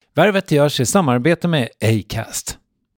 Värvet görs i samarbete med Acast.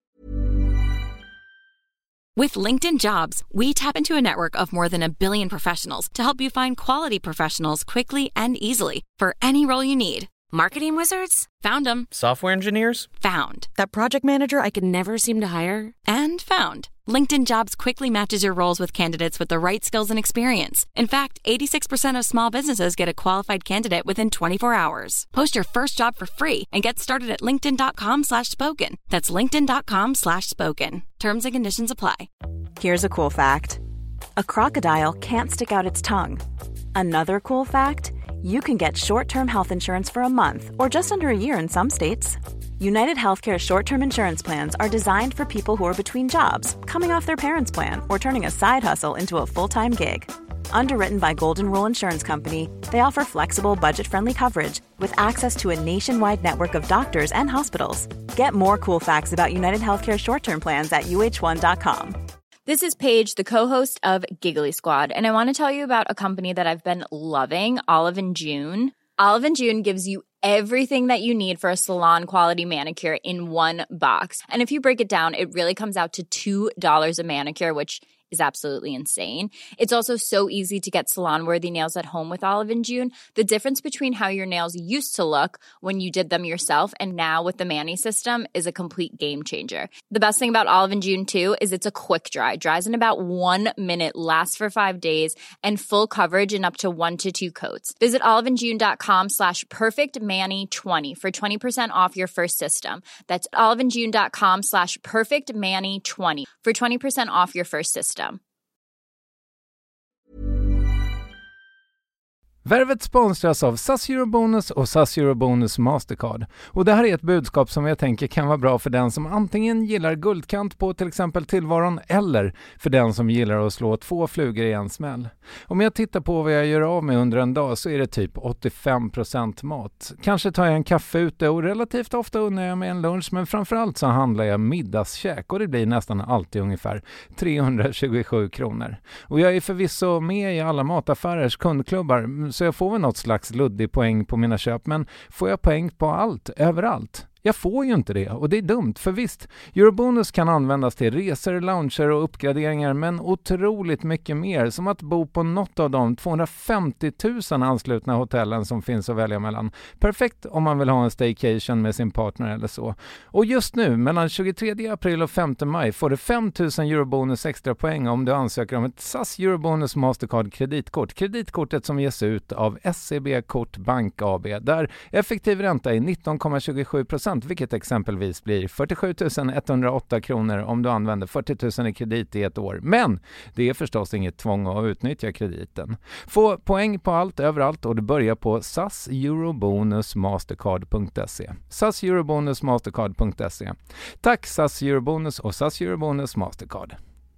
With LinkedIn Jobs, we tap into a network of more than 1 billion professionals to help you find quality professionals quickly and easily for any role you need. Marketing wizards? Found them. Software engineers? Found. That project manager I could never seem to hire? And found. LinkedIn Jobs quickly matches your roles with candidates with the right skills and experience. In fact, 86% of small businesses get a qualified candidate within 24 hours. Post your first job for free and get started at linkedin.com/spoken. That's linkedin.com/spoken. Terms and conditions apply. Here's a cool fact. A crocodile can't stick out its tongue. Another cool fact, you can get short-term health insurance for a month or just under a year in some states. United Healthcare short-term insurance plans are designed for people who are between jobs, coming off their parents' plan, or turning a side hustle into a full-time gig. Underwritten by Golden Rule Insurance Company, they offer flexible, budget-friendly coverage with access to a nationwide network of doctors and hospitals. Get more cool facts about United Healthcare short-term plans at uh1.com. This is Paige, the co-host of Giggly Squad, and I want to tell you about a company that I've been loving, Olive & June. Olive & June gives you everything that you need for a salon-quality manicure in one box. And if you break it down, it really comes out to $2 a manicure, which is absolutely insane. It's also so easy to get salon-worthy nails at home with Olive & June. The difference between how your nails used to look when you did them yourself and now with the Mani system is a complete game changer. The best thing about Olive & June, too, is it's a quick dry. Dries in about 1 minute, lasts for 5 days, and full coverage in up to 1 to 2 coats. Visit oliveandjune.com/perfectmani20 for 20% off your first system. That's oliveandjune.com/perfectmani20 for 20% off your first system. Värvet sponsras av SAS Eurobonus och SAS Eurobonus Mastercard. Och det här är ett budskap som jag tänker kan vara bra för den som antingen gillar guldkant på till exempel tillvaron eller för den som gillar att slå 2 flugor i en smäll. Om jag tittar på vad jag gör av med under en dag så är det typ 85% mat. Kanske tar jag en kaffe ute och relativt ofta unnar jag mig en lunch, men framförallt så handlar jag middagskäk och det blir nästan alltid ungefär 327 kronor. Och jag är förvisso med i alla mataffärers kundklubbar, så jag får väl något slags luddig poäng på mina köp, men får jag poäng på allt, överallt? Jag får ju inte det och det är dumt, för visst, Eurobonus kan användas till resor, lounger och uppgraderingar, men otroligt mycket mer, som att bo på något av de 250 000 anslutna hotellen som finns att välja mellan. Perfekt om man vill ha en staycation med sin partner eller så. Och just nu, mellan 23 april och 5 maj, får du 5 000 Eurobonus extra poäng om du ansöker om ett SAS Eurobonus Mastercard kreditkort. Kreditkortet som ges ut av SEB Kort Bank AB, där effektiv ränta är 19,27%. Vilket exempelvis blir 47 108 kronor om du använder 40 000 i kredit i ett år. Men det är förstås inget tvång att utnyttja krediten. Få poäng på allt överallt och du börjar på saseurobonusmastercard.se. saseurobonusmastercard.se. Tack SAS Eurobonus och SAS Eurobonus Mastercard.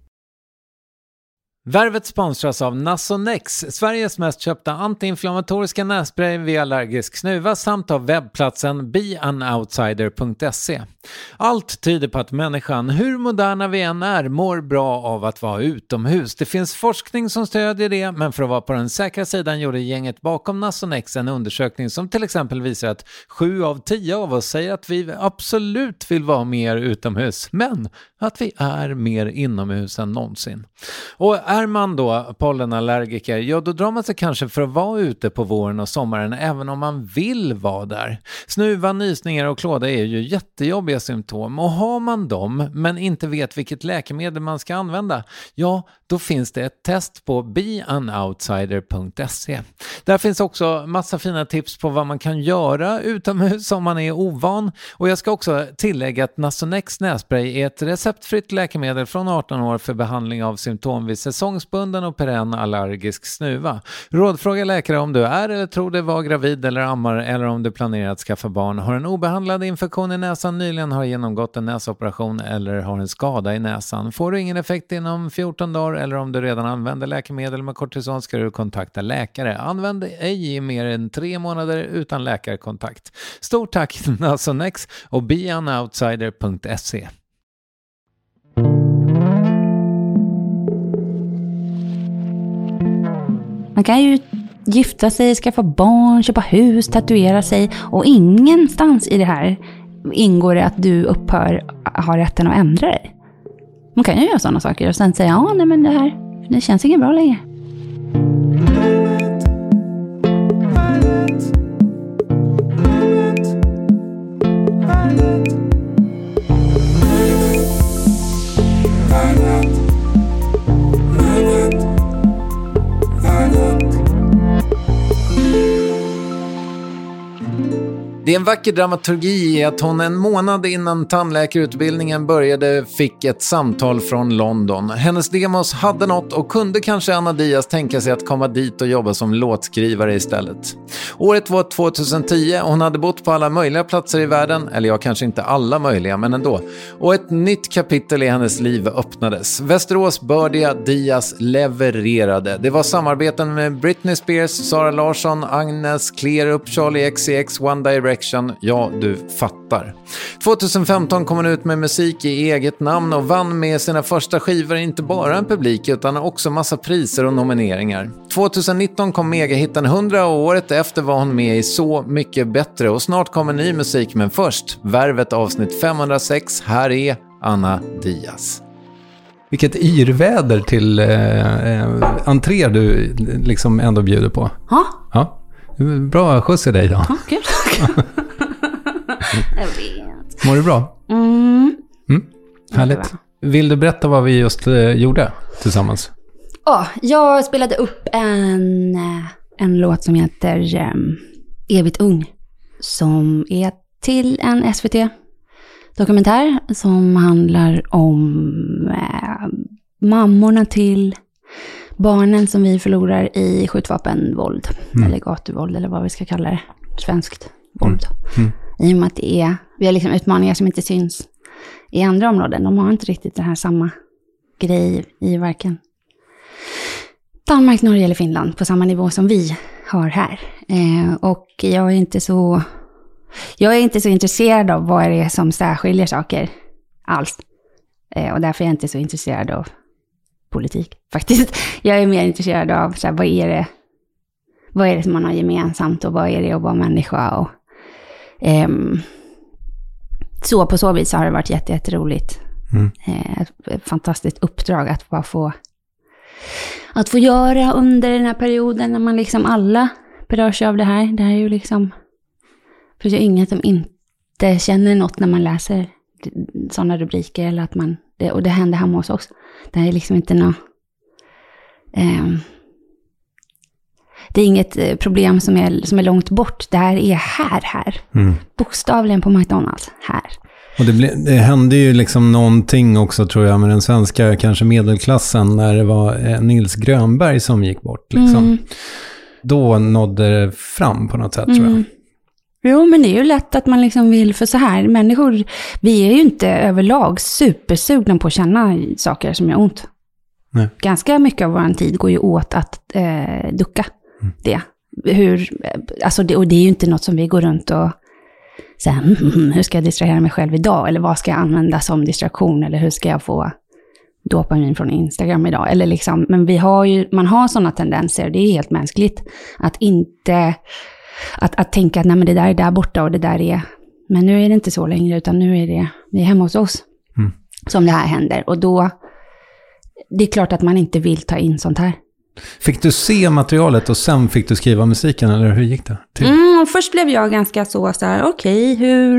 Värvet sponsras av Nasonex, Sveriges mest köpta antiinflammatoriska nässpray vid allergisk snuva, samt av webbplatsen beanoutsider.se. Allt tyder på att människan, hur moderna vi än är, mår bra av att vara utomhus. Det finns forskning som stödjer det, men för att vara på den säkra sidan gjorde gänget bakom Nasonex en undersökning som till exempel visar att 7 av 10 av oss säger att vi absolut vill vara mer utomhus, men att vi är mer inomhus än någonsin. Och är man då pollenallergiker, ja då drar man sig kanske för att vara ute på våren och sommaren även om man vill vara där. Snuva, nysningar och klåda är ju jättejobbiga symptom, och har man dem men inte vet vilket läkemedel man ska använda, ja då finns det ett test på beanoutsider.se. Där finns också massa fina tips på vad man kan göra utomhus om man är ovan, och jag ska också tillägga att Nasonex nässpray är ett receptfritt läkemedel från 18 år för behandling av symptom vid säsongsbunden och perenn allergisk snuva. Rådfråga läkare om du är eller tror dig vara gravid eller ammar, eller om du planerar att skaffa barn, har en obehandlad infektion i näsan, nyligen har genomgått en näsoperation eller har en skada i näsan. Får du ingen effekt inom 14 dagar eller om du redan använder läkemedel med kortison ska du kontakta läkare. Använd ej i mer än 3 månader utan läkarkontakt. Stort tack Nasonex och beanoutsider.se. Man kan ju gifta sig, skaffa barn, köpa hus, tatuera sig. Och ingenstans i det här ingår det att du har rätten att ändra dig. Man kan ju göra sådana saker och sen säga, ja nej men det känns inget bra längre. Det är en vacker dramaturgi i att hon en månad innan tandläkarutbildningen började fick ett samtal från London. Hennes demos hade något och kunde kanske Anna Diaz tänka sig att komma dit och jobba som låtskrivare istället. Året var 2010 och hon hade bott på alla möjliga platser i världen, eller ja, kanske inte alla möjliga, men ändå. Och ett nytt kapitel i hennes liv öppnades. Västerås bördiga Diaz levererade. Det var samarbeten med Britney Spears, Sara Larsson, Agnes, Kleerup, Charlie XCX, One Direction. Ja, du fattar. 2015 kom hon ut med musik i eget namn och vann med sina första skivor inte bara en publik utan också massa priser och nomineringar. 2019 kom megahitten 100 och året efter var hon med i Så mycket bättre och snart kommer ny musik, men först Värvet avsnitt 506. Här är Anna Diaz. Vilket yrväder till entré du liksom ändå bjuder på. Ja. Bra skjuts i dig då. Okej. Jag vet. Mår du bra? Härligt. Vill du berätta vad vi just gjorde tillsammans? Jag spelade upp en låt som heter Evigt ung. Som är till en SVT-dokumentär som handlar om mammorna till barnen som vi förlorar i skjutvapenvåld. Eller gatuvåld eller vad vi ska kalla det. Svenskt våld. I och med att vi har liksom utmaningar som inte syns i andra områden. De har inte riktigt den här samma grej i varken Danmark, Norge eller Finland på samma nivå som vi har här. Och jag är inte så intresserad av vad det är som särskiljer saker alls. Och därför är jag inte så intresserad av politik faktiskt. Jag är mer intresserad av så här, vad är det som man har gemensamt och vad är det att vara människa och så på så vis har det varit jätteroligt. Ett fantastiskt uppdrag att bara få göra under den här perioden när man liksom alla berörs av det här. Det här är ju liksom, för det är inget som inte känner något när man läser sådana rubriker eller att och det händer hemma hos oss. Det här är liksom inte något det är inget problem som är långt bort. Det här är här. Bokstavligen på McDonald's här. Och det hände ju liksom någonting också tror jag med den svenska kanske medelklassen när det var Nils Grönberg som gick bort liksom. Då nådde det fram på något sätt tror jag. Jo, men det är ju lätt att man liksom vill, för så här, människor, vi är ju inte överlag supersugna på att känna saker som gör ont. Nej. Ganska mycket av vår tid går ju åt att ducka det. Och det är ju inte något som vi går runt och säger, hur ska jag distrahera mig själv idag? Eller vad ska jag använda som distraktion? Eller hur ska jag få dopamin från Instagram idag? Eller liksom, men man har sådana tendenser, det är helt mänskligt, att inte... Att tänka att nej, men det där är där borta och det där är... Men nu är det inte så längre utan nu är vi är hemma hos oss som det här händer. Och då... Det är klart att man inte vill ta in sånt här. Fick du se materialet och sen fick du skriva musiken eller hur gick det till? Först blev jag ganska så här, okej,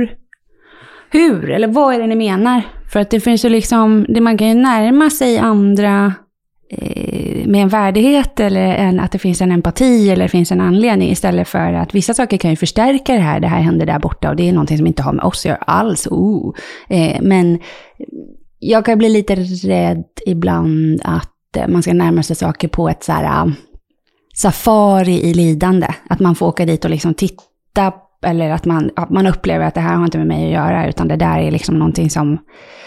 hur? Eller vad är det ni menar? För att det finns ju liksom... Man kan ju närma sig andra... med en värdighet eller att det finns en empati eller det finns en anledning istället för att vissa saker kan ju förstärka det här händer där borta och det är någonting som inte har med oss att göra alls. Men jag kan bli lite rädd ibland att man ska närma sig saker på ett så här safari i lidande. Att man får åka dit och liksom titta eller att man upplever att det här har inte med mig att göra utan det där är liksom någonting som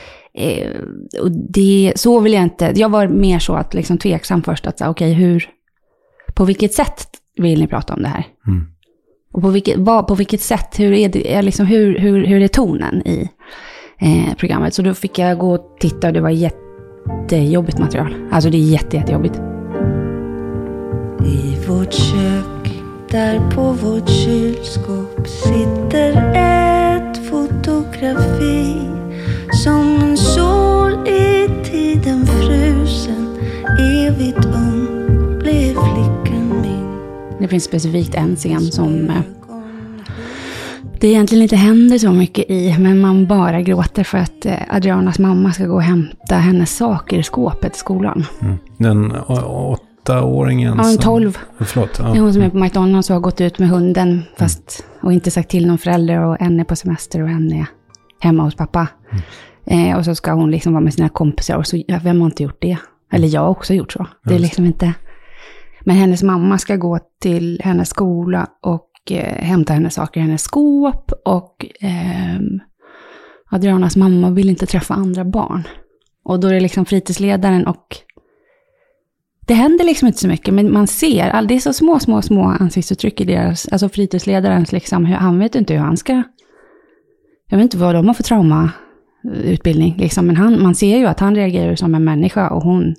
och så vill jag inte. Jag var mer så att liksom tveksam först att säga okej, på vilket sätt vill ni prata om det här? Och på vilket sätt, hur är det liksom, hur är tonen i programmet? Så då fick jag gå och titta och det var jättejobbigt material. Alltså det är jättejobbigt. I vårt kök, där på vårt kylskåp sitter ett fotografi. Som en sol i tiden frusen, evigt ung blev flickan min. Det finns specifikt en scen som det egentligen inte händer så mycket i, men man bara gråter för att Adrianas mamma ska gå och hämta hennes saker i skåpet i skolan. Den 8-åringen? Ja, en 12. Förlåt. Ja. Det är hon som är på McDonald's och har gått ut med hunden fast och inte sagt till någon förälder, och en är på semester och en är hemma hos pappa. Och så ska hon liksom vara med sina kompisar, och så, vem har inte gjort det? Eller jag har också gjort så. Det är liksom inte... Men hennes mamma ska gå till hennes skola och hämta hennes saker i hennes skåp, och Adrianas mamma vill inte träffa andra barn. Och då är det liksom fritidsledaren, och det händer liksom inte så mycket, men man ser, det är så små ansiktsuttryck i deras, alltså fritidsledarens liksom, han vet inte hur han ska, jag vet inte vad de har för traumautbildning liksom, men man ser ju att han reagerar som en människa, och hon,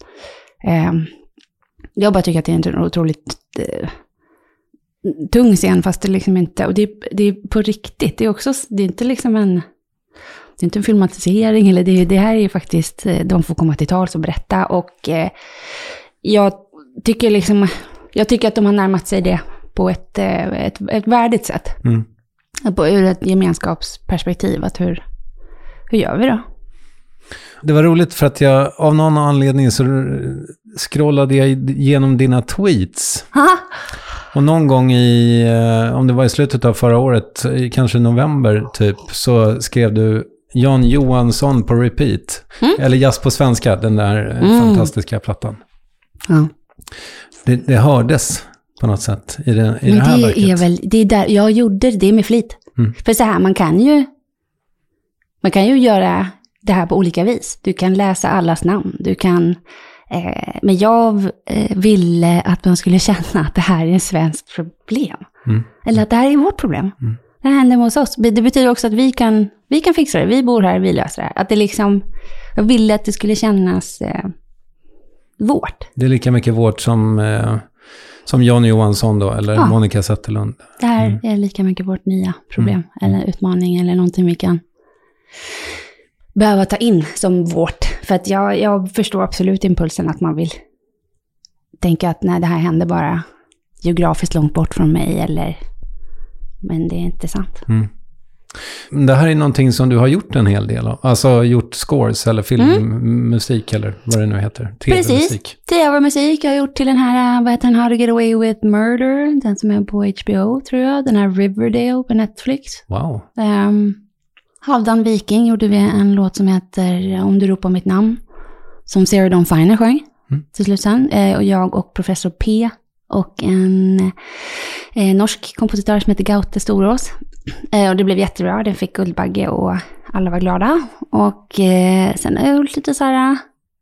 jag bara tycker att det är en otroligt tung scen, fast det liksom inte, och det är på riktigt, det är också, det är inte liksom det är inte en filmatisering, eller det här är ju faktiskt, de får komma till tals och berätta, och jag tycker att de har närmat sig det på ett värdigt sätt. Ur ett gemenskapsperspektiv, att hur gör vi då? Det var roligt för att jag av någon anledning så scrollade jag igenom dina tweets. Och någon gång om det var i slutet av förra året, kanske november typ, så skrev du Jan Johansson på repeat. Eller Jazz på svenska, den där fantastiska plattan. Ja. Det hördes på något sätt i det här verket. Det är där jag gjorde det med flit. För så här, man kan ju göra det här på olika vis. Du kan läsa allas namn. Du kan, men jag ville att man skulle känna att det här är ett svenskt problem. Eller att det här är vårt problem. Det här händer hos oss. Det betyder också att vi kan fixa det. Vi bor här, vi löser det. Att det liksom, jag ville att det skulle kännas vårt. Det är lika mycket vårt som Jan Johansson då, eller Monica Zetterlund. Det här är lika mycket vårt nya problem, eller utmaning, eller någonting vi kan behöva ta in som vårt. För att jag förstår absolut impulsen att man vill tänka att nej, det här händer bara geografiskt långt bort från mig, men det är inte sant. Det här är någonting som du har gjort en hel del av. Alltså gjort scores eller filmmusik eller vad det nu heter. Precis, tv-musik. Jag har gjort till den här, vad heter den, How to Get Away with Murder. Den som är på HBO tror jag. Den här Riverdale på Netflix. Wow. Halvdan Viking gjorde vi en låt som heter Om du ropar mitt namn. Som Sarah Dawn Finer sjöng till slut sen. Och jag och Professor P och en norsk kompositör som heter Gaute Storås. Och det blev jättebra, den fick Guldbagge och alla var glada. Och sen har jag gjort lite så här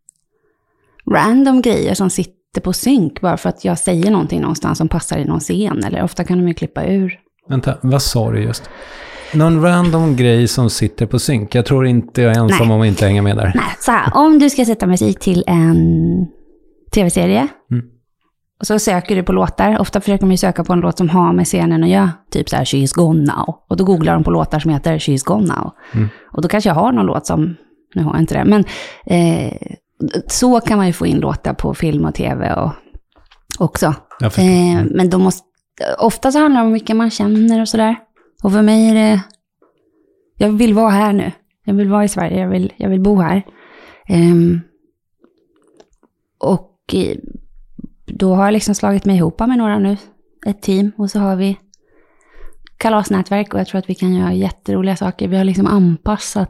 random grejer som sitter på synk bara för att jag säger någonting någonstans som passar i någon scen. Eller ofta kan de ju klippa ur. Vänta, vad sa du just? Någon random grej som sitter på synk. Jag tror inte jag är ensam om att inte hänga med där. Nej, så här, om du ska sätta musik till en tv-serie och så söker du på låtar. Ofta försöker man ju söka på en låt som har med scenen att göra. Typ så här, She's Gone Now. Och då googlar de på låtar som heter She's Gone Now. Och då kanske jag har någon låt som, nu har jag inte det. Men så kan man ju få in låtar på film och tv och också. Men då ofta så handlar det om vilka man känner och sådär. Och för mig är det, jag vill vara här nu. Jag vill vara i Sverige, jag vill bo här. Och då har jag liksom slagit mig ihop med några nu, ett team. Och så har vi kalasnätverk och jag tror att vi kan göra jätteroliga saker. Vi har liksom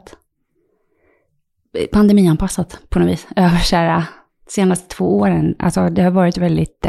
pandemianpassat på något vis över så här, senaste 2 åren. Alltså det har varit väldigt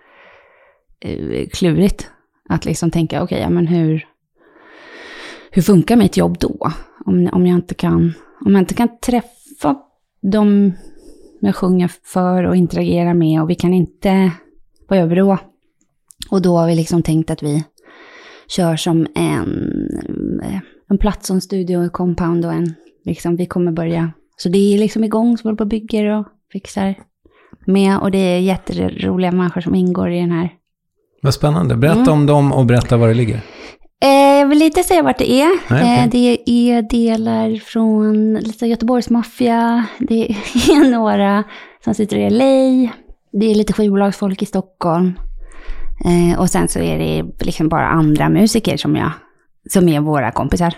klurigt att liksom tänka, okej, men hur funkar mitt jobb då? Om jag inte kan träffa dem jag sjunger för och interagera med, och vi kan inte vara över då. Och då har vi liksom tänkt att vi kör som en plats, en studio, en compound och liksom, vi kommer börja. Så det är liksom igång, så vi håller på och bygger och fixar med, och det är jätteroliga människor som ingår i den här Vad spännande. Berätta om dem och berätta var det ligger. Jag vill inte säga vart det är. Nej, okay. Det är delar från lite Göteborgs maffia. Det är några som sitter i LA. Det är lite skivbolagsfolk i Stockholm. Och sen så är det liksom bara andra musiker som är våra kompisar.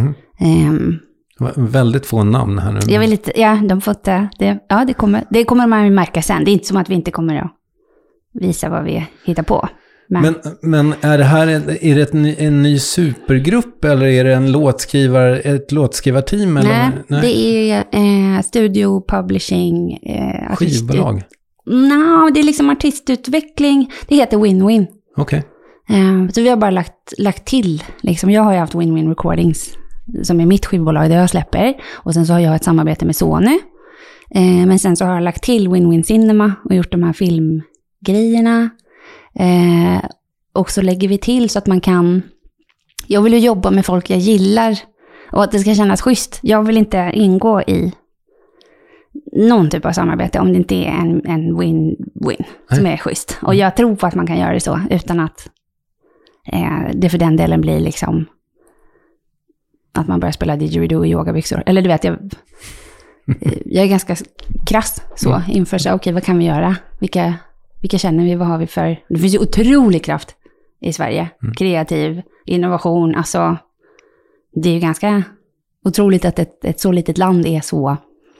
Väldigt få namn här nu. Jag vill lite, ja, de fått det. Ja, det kommer man märka sen. Det är inte som att vi inte kommer att visa vad vi hittar på. Men är det här en ny supergrupp eller är det ett låtskrivarteam? Nej, det är studio, publishing, skivbolag. Det är liksom artistutveckling. Det heter Win-Win. Okej. Så vi har bara lagt till. Liksom, jag har ju haft Win-Win Recordings som är mitt skivbolag där jag släpper. Och sen så har jag ett samarbete med Sony. Men sen så har jag lagt till Win-Win Cinema och gjort de här filmgrejerna. Och så lägger vi till så att man kan... Jag vill ju jobba med folk jag gillar och att det ska kännas schysst. Jag vill inte ingå i någon typ av samarbete om det inte är en win-win som är schysst. Och jag tror på att man kan göra det så utan att det för den delen blir liksom att man börjar spela didgeridoo i yogabyxor. Eller du vet, jag är ganska krass så inför så okej, vad kan vi göra? Vilka känner vi? Vad har vi för... Det finns ju otrolig kraft i Sverige. Kreativ, innovation. Alltså, det är ju ganska otroligt att ett så litet land är så...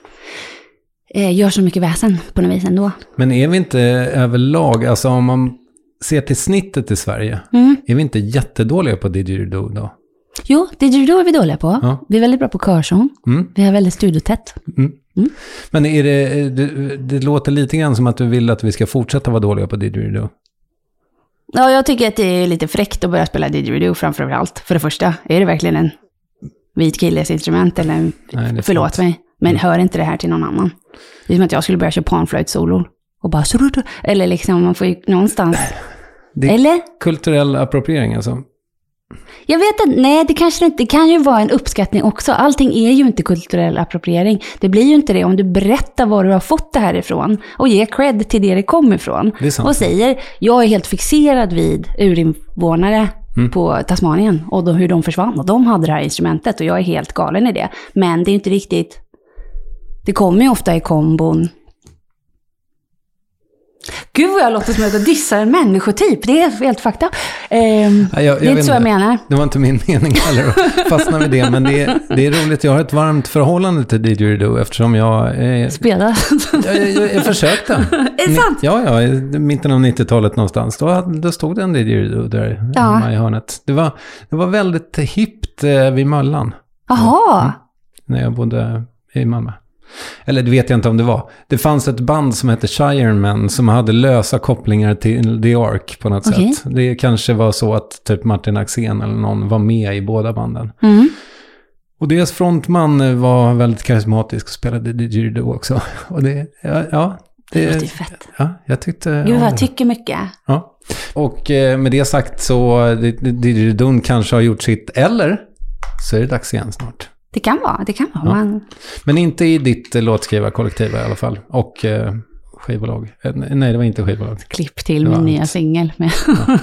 gör så mycket väsen på något vis ändå. Men är vi inte överlag... Alltså om man ser till snittet i Sverige. Är vi inte jättedåliga på didgeridoo då? Jo, didgeridoo är vi dåliga på. Ja. Vi är väldigt bra på körsång. Vi har väldigt studiotätt. Men är det låter lite grann som att du vill att vi ska fortsätta vara dåliga på didgeridoo. Ja, jag tycker att det är lite fräckt att börja spela didgeridoo framför allt. För det första, är det verkligen en vit killes instrument eller en, nej, förlåt mig, men hör inte det här till någon annan. Det är som att jag skulle börja köra panflöjt-solo och bara eller liksom man får ju någonstans. Det är eller? Kulturell appropriering alltså. Jag vet inte, nej det kanske inte, det kan ju vara en uppskattning också. Allting är ju inte kulturell appropriering. Det blir ju inte det om du berättar var du har fått det här ifrån och ger cred till det kommer ifrån. Och säger, jag är helt fixerad vid urinvånare på Tasmanien och då, hur de försvann. Och de hade det här instrumentet och jag är helt galen i det. Men det är inte riktigt, det kommer ju ofta i kombon. Gud vad jag låter som att jag dissar en människotyp. Det är helt fakta. Det är inte så jag menar. Det var inte min mening heller att fastna vid det. Men det är roligt. Jag har ett varmt förhållande till didgeridoo eftersom jag... Spelar? Jag försökte. Är det sant? Ja, i mitten av 90-talet någonstans. Då stod det en didgeridoo där hemma i hörnet. Det var väldigt hippt vid Möllan. Jaha. När jag bodde i Malmö. Eller det vet jag inte om det var. Det fanns ett band som hette Shireman som hade lösa kopplingar till The Ark på något sätt. Det kanske var så att typ Martin Axén eller någon var med i båda banden. Och deras frontman var väldigt karismatisk och spelade didgeridoo också. Och det låter fett. Ja, jag tyckte... Gud, jag tycker mycket. Ja. Och med det sagt så didgeridoo kanske har gjort sitt, eller så är det dags igen snart. Det kan vara. Ja. Men inte i ditt låtskrivarkollektiv i alla fall. Och skivbolag. Nej, det var inte skivbolag. Klipp till min nya singel. Med. Ja.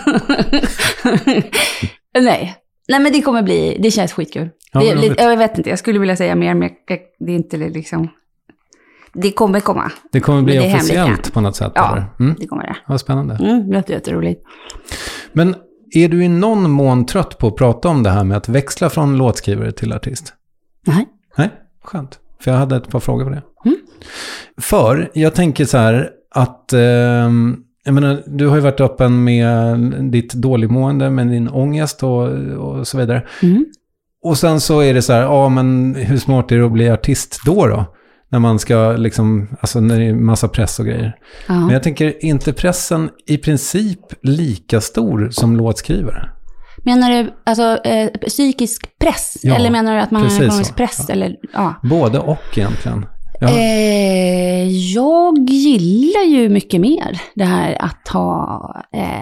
Nej, men det kommer bli, det känns skitkul. Ja, jag vet inte, jag skulle vilja säga mer, men det är inte liksom... Det kommer komma. Det kommer bli officiellt på något sätt? Ja, det kommer det. Vad spännande. Det låter jätteroligt. Men är du i någon mån trött på att prata om det här med att växla från låtskrivare till artist? Nej, skönt. För jag hade ett par frågor på det. För jag tänker så här att jag menar, du har ju varit öppen med ditt dåligmående, med din ångest och så vidare. Och sen så är det så här, men hur smart är det att bli artist då? När man ska liksom, alltså när det är massa press och grejer. Men jag tänker, inte pressen i princip lika stor som låtskrivare? Menar du alltså psykisk press? Ja, eller menar du att man har ekonomisk press? Ja. Eller, både och egentligen. Ja. Jag gillar ju mycket mer det här att ha...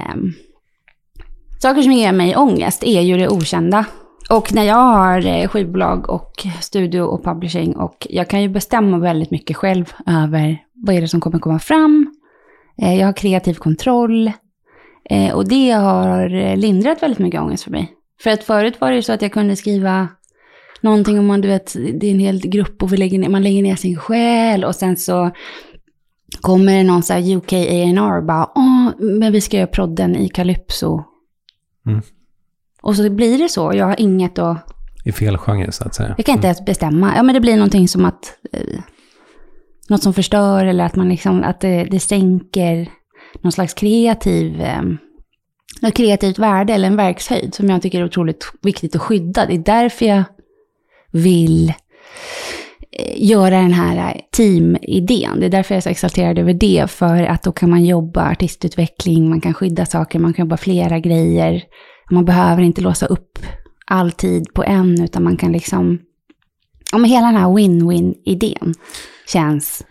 saker som ger mig ångest är ju det okända. Och när jag har skivbolag och studio och publishing och jag kan ju bestämma väldigt mycket själv över vad är det som kommer komma fram. Jag har kreativ kontroll. Och det har lindrat väldigt mycket ångest för mig. För att förut var det så att jag kunde skriva någonting om det är en hel grupp och man lägger ner sin själ och sen så kommer det någon så här UK A&R och bara, men vi ska göra prodden i Calypso. Och så blir det så, jag har inget att... I fel genre så att säga. Jag kan inte ens bestämma. Ja, men det blir någonting som att... något som förstör eller att man liksom, att det sänker någon slags något kreativt värde eller en verkshöjd som jag tycker är otroligt viktigt att skydda. Det är därför jag vill göra den här teamidén. Det är därför jag är så exalterad över det, för att då kan man jobba artistutveckling, man kan skydda saker, man kan jobba flera grejer. Man behöver inte låsa upp all tid på en, utan man kan liksom, men hela den här win-win-idén känns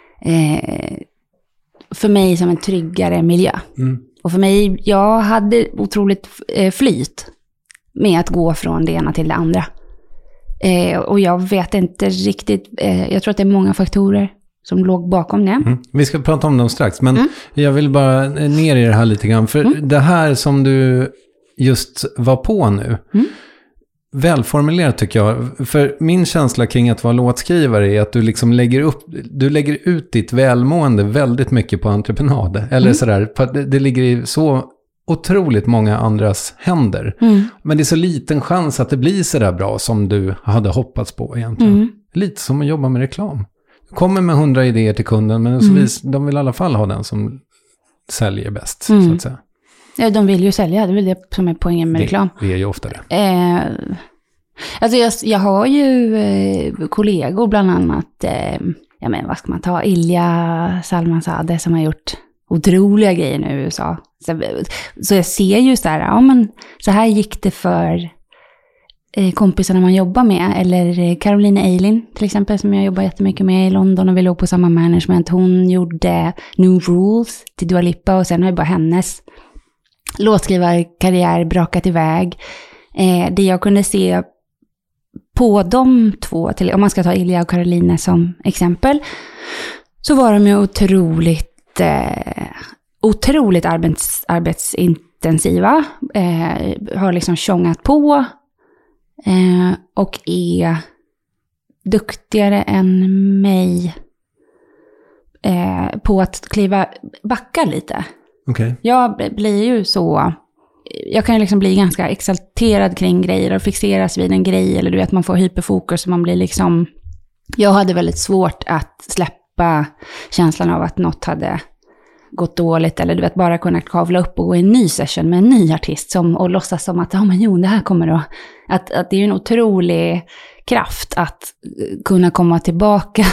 för mig som en tryggare miljö. Och för mig, jag hade otroligt flyt med att gå från det ena till det andra. Och jag vet inte riktigt, jag tror att det är många faktorer som låg bakom det. Vi ska prata om dem strax, men jag vill bara ner i det här lite grann. För det här som du just var på nu, välformulerat tycker jag. För min känsla kring att vara låtskrivare är att du liksom lägger ut ditt välmående väldigt mycket på entreprenad. Eller sådär, det ligger i så otroligt många andras händer. Men det är så liten chans att det blir sådär bra som du hade hoppats på egentligen. Lite som att jobba med reklam. Du kommer med 100 idéer till kunden, men de vill i alla fall ha den som säljer bäst, så att säga. Ja, de vill ju sälja, det är väl det som är poängen med reklam. Det är ju ofta det. Alltså jag har ju kollegor bland annat, vad ska man ta, Ilja Salmanzadeh som har gjort otroliga grejer nu i USA. Så jag ser ju så här, men så här gick det för kompisarna man jobbar med. Eller Caroline Eileen till exempel, som jag jobbar jättemycket med i London och vi låg på samma management. Hon gjorde New Rules till Dua Lipa och sen har ju bara hennes låtskrivarkarriär brakat iväg. Det jag kunde se på de två, om man ska ta Ilja och Caroline som exempel, så var de ju otroligt arbetsintensiva, har liksom tjongat på och är duktigare än mig på att backa lite. Okay. Jag blir ju så, jag kan ju liksom bli ganska exalterad kring grejer och fixeras vid en grej, eller du vet, man får hyperfokus och man blir liksom, jag hade väldigt svårt att släppa känslan av att något hade gått dåligt, eller du vet, bara kunna kavla upp och gå i en ny session med en ny artist och låtsas som att det här kommer då, att det är en otrolig kraft att kunna komma tillbaka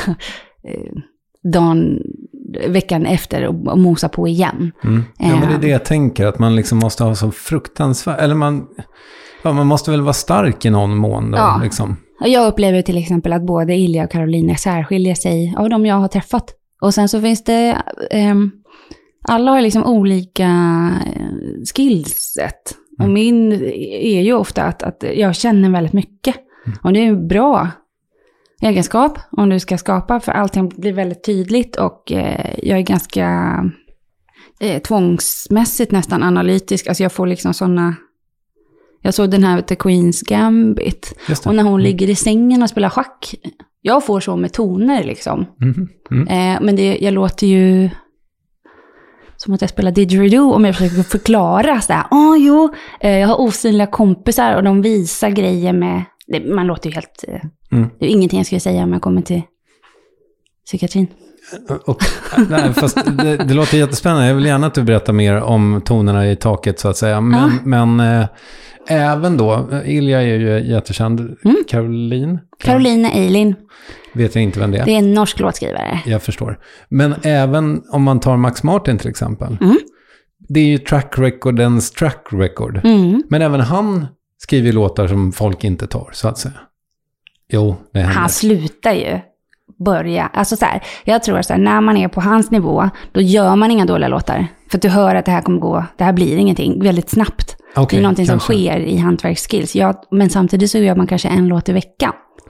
veckan efter och mosa på igen. Ja, men det är det jag tänker, att man liksom måste ha så fruktansvärt, eller man måste väl vara stark i någon mån då, ja. Liksom. Jag upplever till exempel att både Ilja och Caroline särskiljer sig av de jag har träffat. Och sen så finns det alla har liksom olika skillset. Och min är ju ofta att jag känner väldigt mycket. Och det är en bra egenskap om du ska skapa, för allting blir väldigt tydligt och jag är ganska tvångsmässigt nästan analytisk. Alltså jag får liksom sådana, jag såg den här The Queen's Gambit och när hon ligger i sängen och spelar schack, jag får så med toner liksom. Men jag låter ju som att jag spelar didgeridoo om jag försöker förklara så här, jag har osynliga kompisar och de visar grejer med, man låter ju helt, det är ingenting jag skulle säga om jag kommer till psykiatrin. Nej, fast det låter jättespännande. Jag vill gärna att du berättar mer om tonerna i taket så att säga. Men även då, Ilja är ju jättekänd. Caroline Eileen. Vet jag inte vem det är. Det är en norsk låtskrivare. Jag förstår. Men även om man tar Max Martin till exempel. Det är ju track recordens track record. Men även han skriver låtar som folk inte tar, så att säga. Jo, det händer. Han slutar ju börja. Alltså så här, jag tror så här, när man är på hans nivå, då gör man inga dåliga låtar. För att du hör att det här kommer gå, det här blir ingenting väldigt snabbt. Det är någonting som sker i hantverksskills. Men samtidigt så gör man kanske en låt i veckan.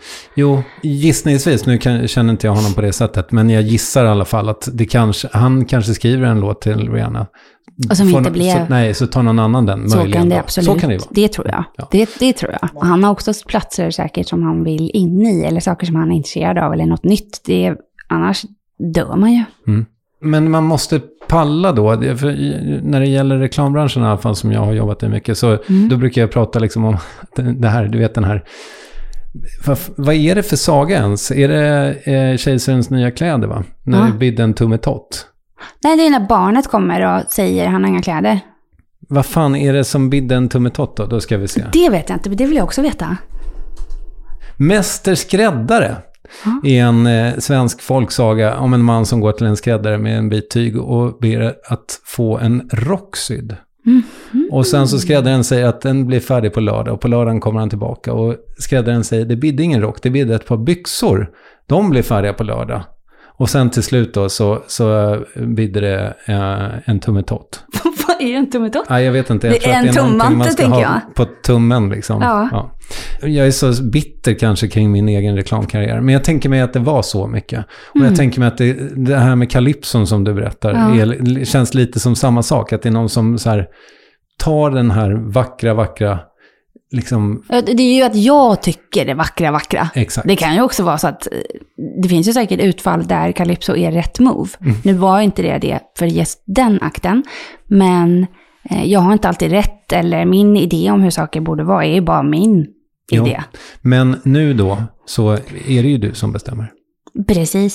Jo, gissningsvis, nu känner inte jag honom på det sättet, men jag gissar i alla fall att han kanske skriver en låt till Rihanna. Och som inte blev... Så tar någon annan den. Så kan det absolut. Så kan det vara. Det tror jag. Ja. Det tror jag. Och han har också platser säkert som han vill in i, eller saker som han är intresserad av, eller något nytt. Annars dör man ju. Mm. Men man måste palla då, för när det gäller reklambranschen i alla fall, som jag har jobbat i mycket, så då brukar jag prata liksom om det här, du vet den här, vad är det för saga ens? Är det Kejsarens nya kläder, va? När det bidde en tummetott? Nej, det är när barnet kommer och säger han har inga kläder. Vad fan är det som bidde en tummetott då? Då ska vi se. Det vet jag inte, men det vill jag också veta. Mäster skräddare är en svensk folksaga om en man som går till en skräddare med en bit tyg och ber att få en rock sydd. Och sen så skräddaren säger att den blir färdig på lördag, och på lördagen kommer han tillbaka och skräddaren säger det bidde ingen rock, det bidde ett par byxor. De blir färdiga på lördag. Och sen till slut då så bidde det en tummetott. Vad är en tummetott? Nej, jag vet inte. Jag tror att det är någonting man ska ha på tummen liksom. Ja. Jag är så bitter kanske kring min egen reklamkarriär. Men jag tänker mig att det var så mycket. Och jag tänker mig att det här med Calypson som du berättar känns lite som samma sak. Att det är någon som så här tar den här vackra liksom... Det är ju att jag tycker det vackra. Exakt. Det kan ju också vara så att det finns ju säkert utfall där Calypso är rätt move. Nu var inte det för just den akten, men jag har inte alltid rätt, eller min idé om hur saker borde vara är ju bara min idé. Men nu då så är det ju du som bestämmer. Precis.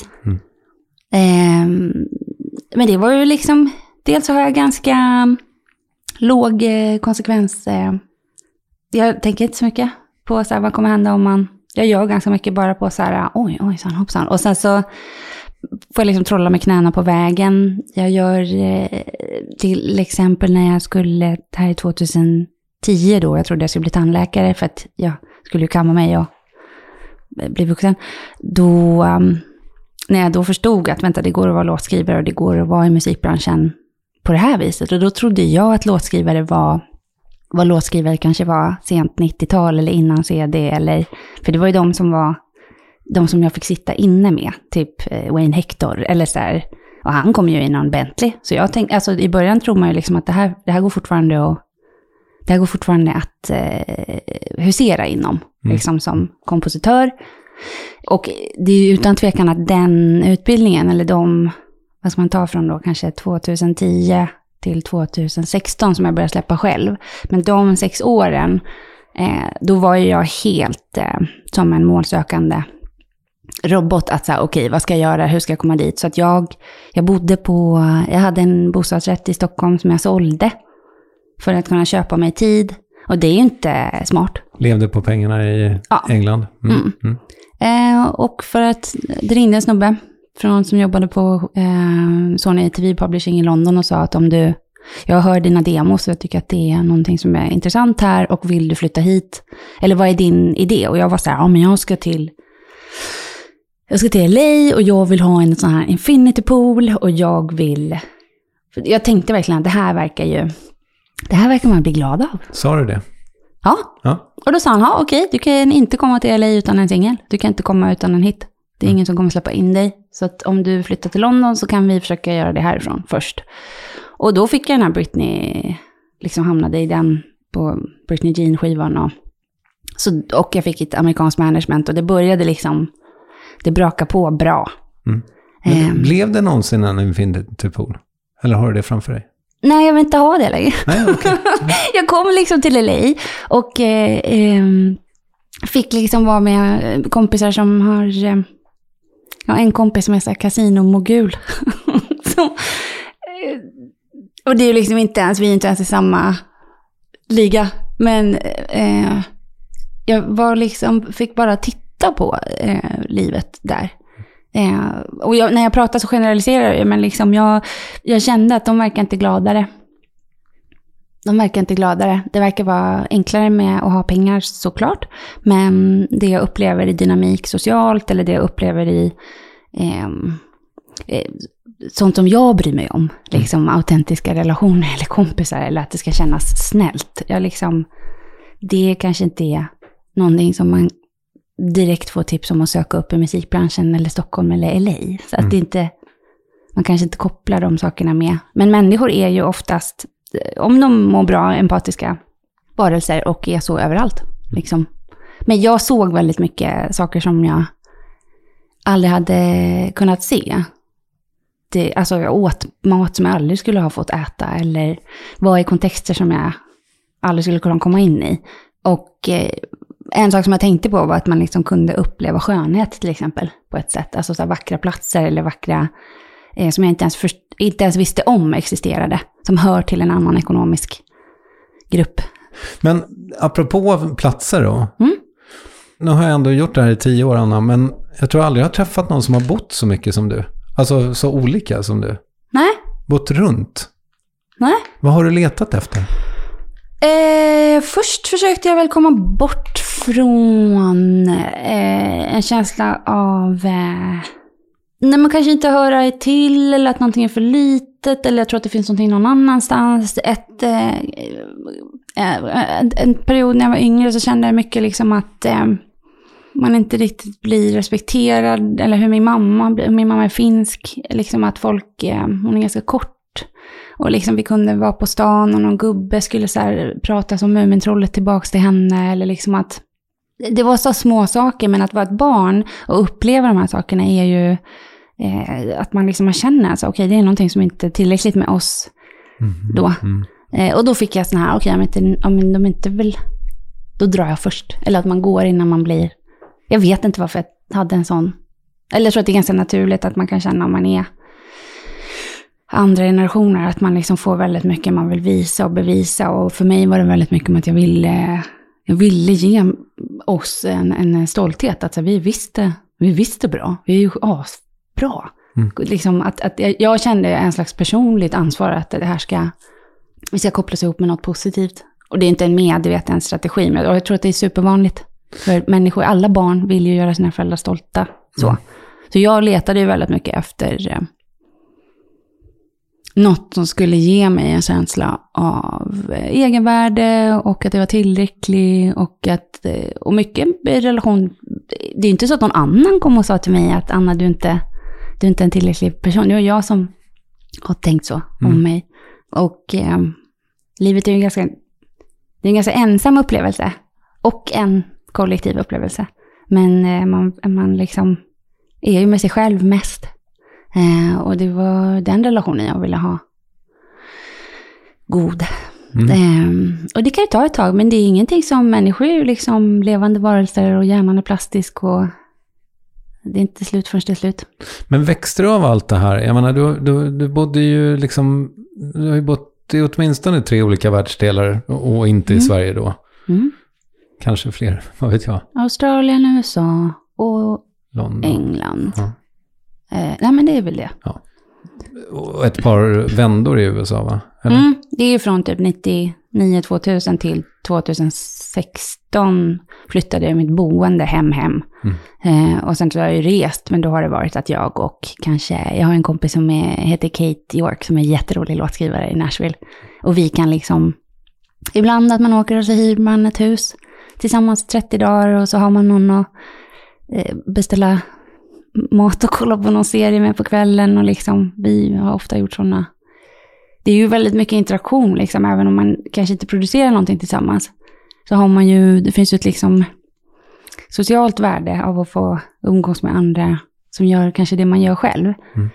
Men det var ju liksom, dels så har jag ganska låg konsekvens. Jag tänker inte så mycket på så här, vad kommer hända om man... Jag gör ganska mycket bara på så här, oj, san, hoppsan. Och sen så får jag liksom trolla med knäna på vägen. Jag gör till exempel när jag skulle, här i 2010 då, jag trodde jag skulle bli tandläkare för att jag skulle ju kamma mig och bli vuxen. Då, när jag då förstod att vänta, det går att vara låtskrivare och det går att vara i musikbranschen på det här viset. Och då trodde jag att låtskrivare var vad låtskrivare kanske var sent 90-tal eller innan CD, eller, för det var ju de som jag fick sitta inne med, typ Wayne Hector eller så här, och han kom ju i någon Bentley, så jag tänkte, alltså i början tror man ju liksom att det här går fortfarande att husera inom, liksom som kompositör. Och det är ju utan tvekan att den utbildningen, eller vad ska man ta från då, kanske 2010 till 2016 som jag började släppa själv. Men de 6 åren, då var jag helt som en målsökande robot att säga, okej, vad ska jag göra, hur ska jag komma dit? Så att jag hade en bostadsrätt i Stockholm som jag sålde för att kunna köpa mig tid. Och det är ju inte smart. Levde på pengarna i England. Och för att det ringde en snubbe som jobbade på Sony TV Publishing i London och sa att jag hör dina demos och jag tycker att det är någonting som är intressant här, och vill du flytta hit? Eller vad är din idé? Och jag var så här, men jag ska till LA och jag vill ha en sån här infinity pool, och jag tänkte verkligen att det här verkar man bli glad av. Sa du det? Ja. Och då sa han, okej, du kan inte komma till LA utan en singel. Du kan inte komma utan en hit. Det är ingen som kommer släppa in dig. Så att om du flyttar till London så kan vi försöka göra det härifrån först. Och då fick jag den här Britney, liksom hamnade i den på Britney Jean-skivan. Och jag fick ett amerikanskt management, och det började liksom, det brakade på bra. Men blev det någonsin en infinity pool? Eller har du det framför dig? Nej, jag vill inte ha det längre. Nej, okay. Jag kom liksom till LA och fick liksom vara med kompisar som har... en kompis som är så här kasinomogul. Och det är ju liksom inte ens, vi är inte ens i samma liga. Men jag var liksom, fick bara titta på livet där. Och när jag pratar så generaliserar jag, men liksom jag kände att de verkar inte gladare. Det verkar vara enklare med att ha pengar, såklart. Men det jag upplever i dynamik socialt, eller det jag upplever i sånt som jag bryr mig om, liksom autentiska relationer eller kompisar, eller att det ska kännas snällt. Det kanske inte är någonting som man direkt få tips om att söka upp i musikbranschen eller Stockholm eller LA. Så att det inte, man kanske inte kopplar de sakerna med. Men människor är ju oftast, om de mår bra, empatiska varelser och är så överallt. Liksom. Men jag såg väldigt mycket saker som jag aldrig hade kunnat se. Alltså jag åt mat som jag aldrig skulle ha fått äta, eller var i kontexter som jag aldrig skulle kunna komma in i. Och en sak som jag tänkte på var att man liksom kunde uppleva skönhet till exempel på ett sätt. Alltså så här vackra platser eller vackra som jag inte ens visste om existerade. Som hör till en annan ekonomisk grupp. Men apropå platser då. Nu har jag ändå gjort det här i 10 år, Anna, men jag tror aldrig jag har träffat någon som har bott så mycket som du. Alltså så olika som du. Nej. Bott runt. Nej. Vad har du letat efter? Först försökte jag väl komma bort från en känsla av när man kanske inte höra till, eller att någonting är för litet, eller jag tror att det finns någonting någon annanstans. En period när jag var yngre så kände jag mycket liksom att man inte riktigt blir respekterad, eller hur min mamma är finsk, liksom att folk, hon är ganska kort. Och liksom vi kunde vara på stan och någon gubbe skulle så här prata som Mumintrollet tillbaks till henne. Eller liksom att det var så små saker, men att vara ett barn och uppleva de här sakerna är ju att man liksom känner alltså, okej, det är någonting som inte är tillräckligt med oss då. Och då fick jag sån här, okej, om de inte vill, då drar jag först. Eller att man går innan man blir, jag vet inte varför jag hade en sån. Eller jag tror att det är ganska naturligt att man kan känna om man är andra generationer, att man liksom får väldigt mycket man vill visa och bevisa. Och för mig var det väldigt mycket om att jag ville ge oss en stolthet. Att så, vi visste bra. Vi är ju asbra. Liksom att jag kände en slags personligt ansvar att det här vi ska kopplas ihop med något positivt. Och det är inte en medveten strategi, men jag tror att det är supervanligt. För människor, alla barn vill ju göra sina föräldrar stolta. Så jag letade ju väldigt mycket efter något som skulle ge mig en känsla av egenvärde och att jag var tillräcklig och mycket i relation. Det är inte så att någon annan kom och sa till mig att Anna, du är inte en tillräcklig person. Det var jag som har tänkt så om mig. Och livet är ju en ganska ensam upplevelse och en kollektiv upplevelse. Men man liksom är ju med sig själv mest. Och det var den relationen jag ville ha god. Och det kan ju ta ett tag, men det är ingenting som människor är liksom levande varelser och hjärnan är plastisk och det är inte slut förrän det är slut. Men växte du av allt det här? Jag menar, du bodde ju liksom, du har ju bott i åtminstone 3 olika världsdelar och inte i Sverige då. Kanske fler, vad vet jag. Australien, USA och London. England. Ja. Nej, men det är väl det. Ja. Och ett par vändor i USA, va? Eller? Det är ju från typ 99-2000 till 2016 flyttade jag mitt boende hem. Och sen så har jag ju rest, men då har det varit att jag har en kompis som heter Kate York som är jätterolig låtskrivare i Nashville. Och vi kan liksom, ibland att man åker och så hyr man ett hus tillsammans 30 dagar och så har man någon att beställa mat och kolla på någon serie med på kvällen och liksom, vi har ofta gjort sådana. Det är ju väldigt mycket interaktion liksom, även om man kanske inte producerar någonting tillsammans. Så har man ju, det finns ju ett liksom socialt värde av att få umgås med andra som gör kanske det man gör själv.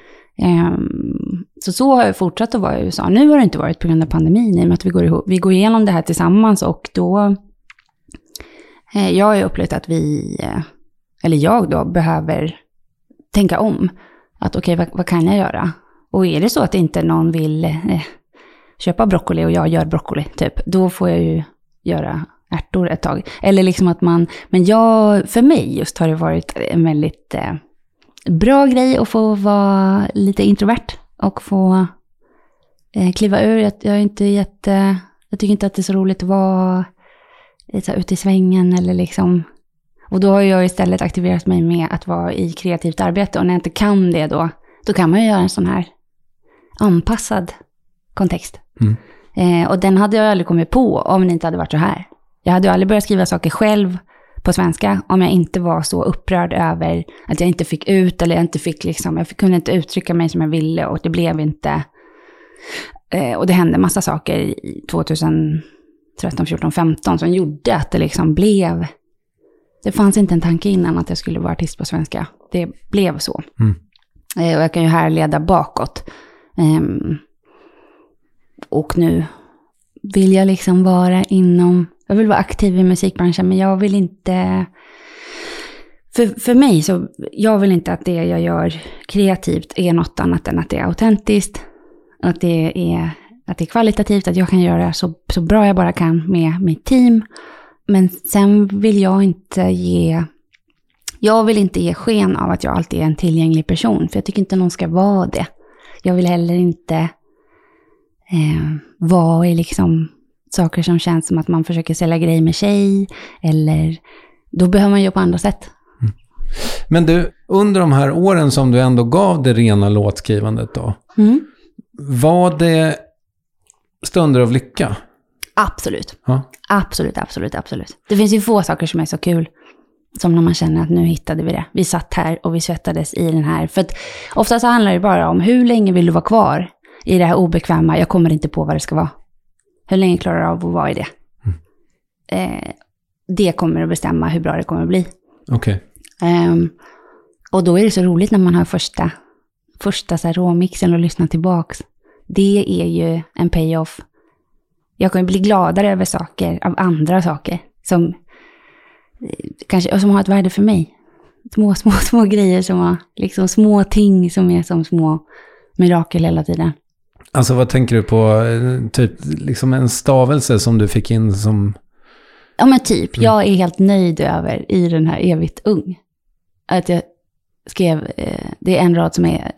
Så har jag fortsatt att vara i USA. Nu har det inte varit på grund av pandemin, i och med att vi går igenom det här tillsammans, och då jag har ju upplevt att jag då behöver tänka om. Att okej, vad kan jag göra? Och är det så att inte någon vill köpa broccoli och jag gör broccoli, typ, då får jag ju göra ärtor ett tag. Eller liksom att för mig just har det varit en väldigt bra grej att få vara lite introvert och få kliva ur. Jag tycker inte att det är så roligt att vara ute i svängen eller liksom. Och då har jag istället aktiverat mig med att vara i kreativt arbete. Och när jag inte kan det då kan man ju göra en sån här anpassad kontext. Och den hade jag aldrig kommit på om det inte hade varit så här. Jag hade ju aldrig börjat skriva saker själv på svenska om jag inte var så upprörd över att jag inte fick ut, eller jag inte fick liksom, jag kunde inte uttrycka mig som jag ville, och det blev inte, och det hände massa saker i 2013, 14, 15 som gjorde att det liksom blev, det fanns inte en tanke innan att jag skulle vara artist på svenska. Det blev så. Och jag kan ju härleda bakåt. Och nu vill jag liksom vara jag vill vara aktiv i musikbranschen, men jag vill inte, för mig så, jag vill inte att det jag gör kreativt är något annat än att det är autentiskt, att det är kvalitativt, att jag kan göra så bra jag bara kan med mitt team. Men sen vill jag inte ge sken av att jag alltid är en tillgänglig person, för jag tycker inte någon ska vara det. Jag vill heller inte vara i liksom saker som känns som att man försöker sälja grejer med tjej, eller då behöver man jobba på andra sätt. Men du, under de här åren som du ändå gav det rena låtskrivandet då, var det stunder av lycka? Absolut. Ja. Absolut. Det finns ju få saker som är så kul som när man känner att nu hittade vi det. Vi satt här och vi svettades i den här. För att ofta så handlar det bara om hur länge vill du vara kvar i det här obekväma. Jag kommer inte på vad det ska vara. Hur länge klarar du av att vara i det? Det kommer att bestämma hur bra det kommer att bli. Okej. Och då är det så roligt när man har första så här råmixen och lyssnar tillbaks. Det är ju en payoff. Jag kommer bli gladare över saker, av andra saker som kanske, och som har ett värde för mig. Små grejer som har liksom små ting som är som små mirakel hela tiden. Alltså vad tänker du på, typ liksom en stavelse som du fick in som... Ja men typ, jag är helt nöjd över i den här evigt ung. Att jag skrev, det är en rad som är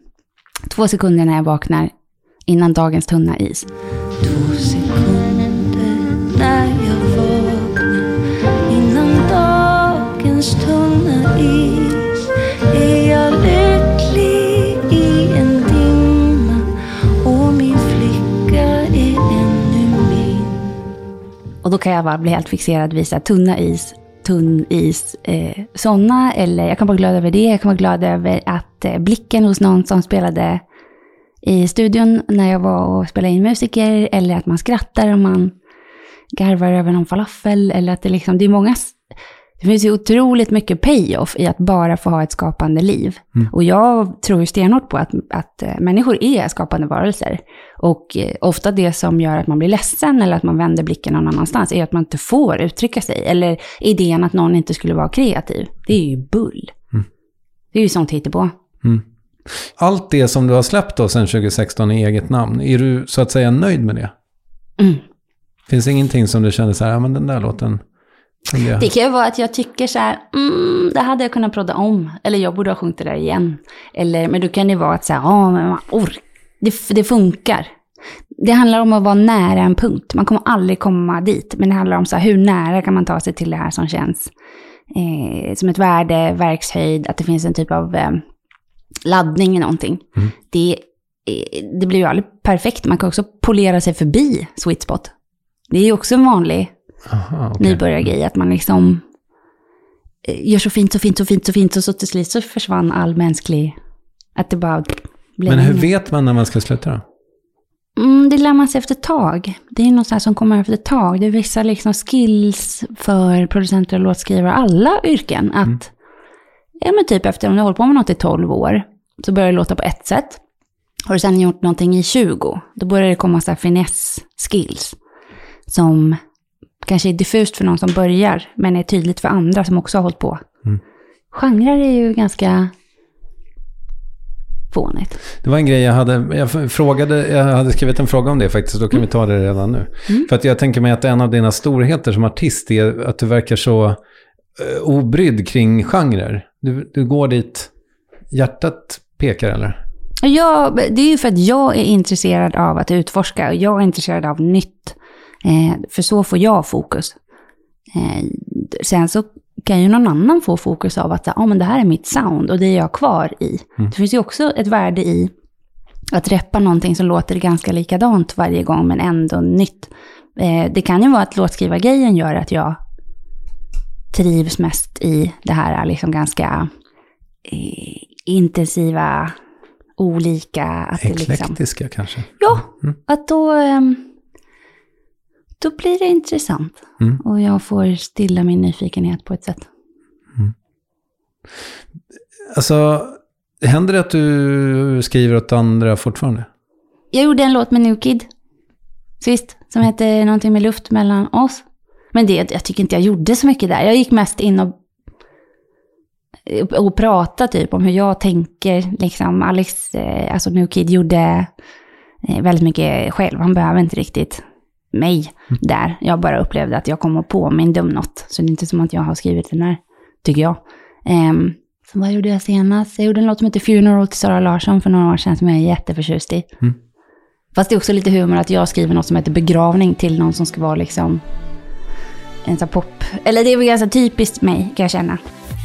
2 sekunder när jag vaknar innan dagens tunna is. 2 sekunder när jag vaknar innan dagens tunna is, är jag lycklig i en dimma och min flicka är ännu min. Och då kan jag bara bli helt fixerad vid tunn is, sådana, eller jag kan vara glad över det. Jag kan vara glad över att blicken hos någon som spelade i studion när jag var och spelade in musiker, eller att man skrattar och man garvar över någon falafel, eller att det liksom, det är många, det finns ju otroligt mycket payoff i att bara få ha ett skapande liv. Och jag tror ju stenhårt på att människor är skapande varelser, och ofta det som gör att man blir ledsen eller att man vänder blicken någon annanstans är att man inte får uttrycka sig, eller idén att någon inte skulle vara kreativ. Det är ju bull. Det är ju sånt hittepå. Allt det som du har släppt då sedan 2016 i eget namn, är du så att säga nöjd med det? Finns ingenting som du känner så här, ja men den där låten... Det kan ju vara att jag tycker så här, det hade jag kunnat prodda om, eller jag borde ha sjungit det där igen. Eller, men då kan det vara att så här, det funkar. Det handlar om att vara nära en punkt. Man kommer aldrig komma dit, men det handlar om så här, hur nära kan man ta sig till det här som känns som ett värde, verkshöjd, att det finns en typ av laddning i någonting. Det blir ju aldrig perfekt. Man kan också polera sig förbi sweet spot. Det är ju också en vanlig nybörjargrej, att man liksom gör så fint och så till slut så försvann all mänsklig, att det bara blev. Men hur vet man när man ska sluta då? Det lär man sig efter ett tag. Det är något så här som kommer efter ett tag. Det är vissa liksom skills för producenter och låtskrivare, alla yrken, att ja men typ efter om du håller på med något i 12 år så börjar det låta på ett sätt. Har du sedan gjort någonting i 20, då börjar det komma så här finess skills som kanske är diffust för någon som börjar, men är tydligt för andra som också har hållit på. Genrer är ju ganska fånigt. Det var en grej jag hade skrivit en fråga om det faktiskt, då kan vi ta det redan nu. För att jag tänker mig att en av dina storheter som artist är att du verkar så obrydd kring genrer. Du går dit hjärtat pekar, eller? Ja, det är ju för att jag är intresserad av att utforska, och jag är intresserad av nytt. För så får jag fokus. Sen så kan ju någon annan få fokus av att men det här är mitt sound och det är jag kvar i. Det finns ju också ett värde i att reppa någonting som låter ganska likadant varje gång, men ändå nytt. Det kan ju vara att låtskrivargrejen gör att jag trivs mest i det här liksom ganska intensiva, olika. Att eklektiska liksom, kanske? Ja, att då blir det intressant. Och jag får stilla min nyfikenhet på ett sätt. Alltså, händer det att du skriver åt andra fortfarande? Jag gjorde en låt med New Kid sist, som heter någonting med luft mellan oss. Men jag tycker inte jag gjorde så mycket där. Jag gick mest in och pratade typ om hur jag tänker. Liksom Alex, alltså New Kid, gjorde väldigt mycket själv. Han behöver inte riktigt mig där. Jag bara upplevde att jag kom på min dumnott. Så det är inte som att jag har skrivit den här, tycker jag. Så vad gjorde jag senast? Jag gjorde en låt som heter Funeral till Sara Larsson för några år sedan som jag är jätteförtjust i. Fast det är också lite humor att jag skriver något som heter begravning till någon som ska vara liksom en sån pop. Eller det är väl ganska typiskt mig, kan jag känna.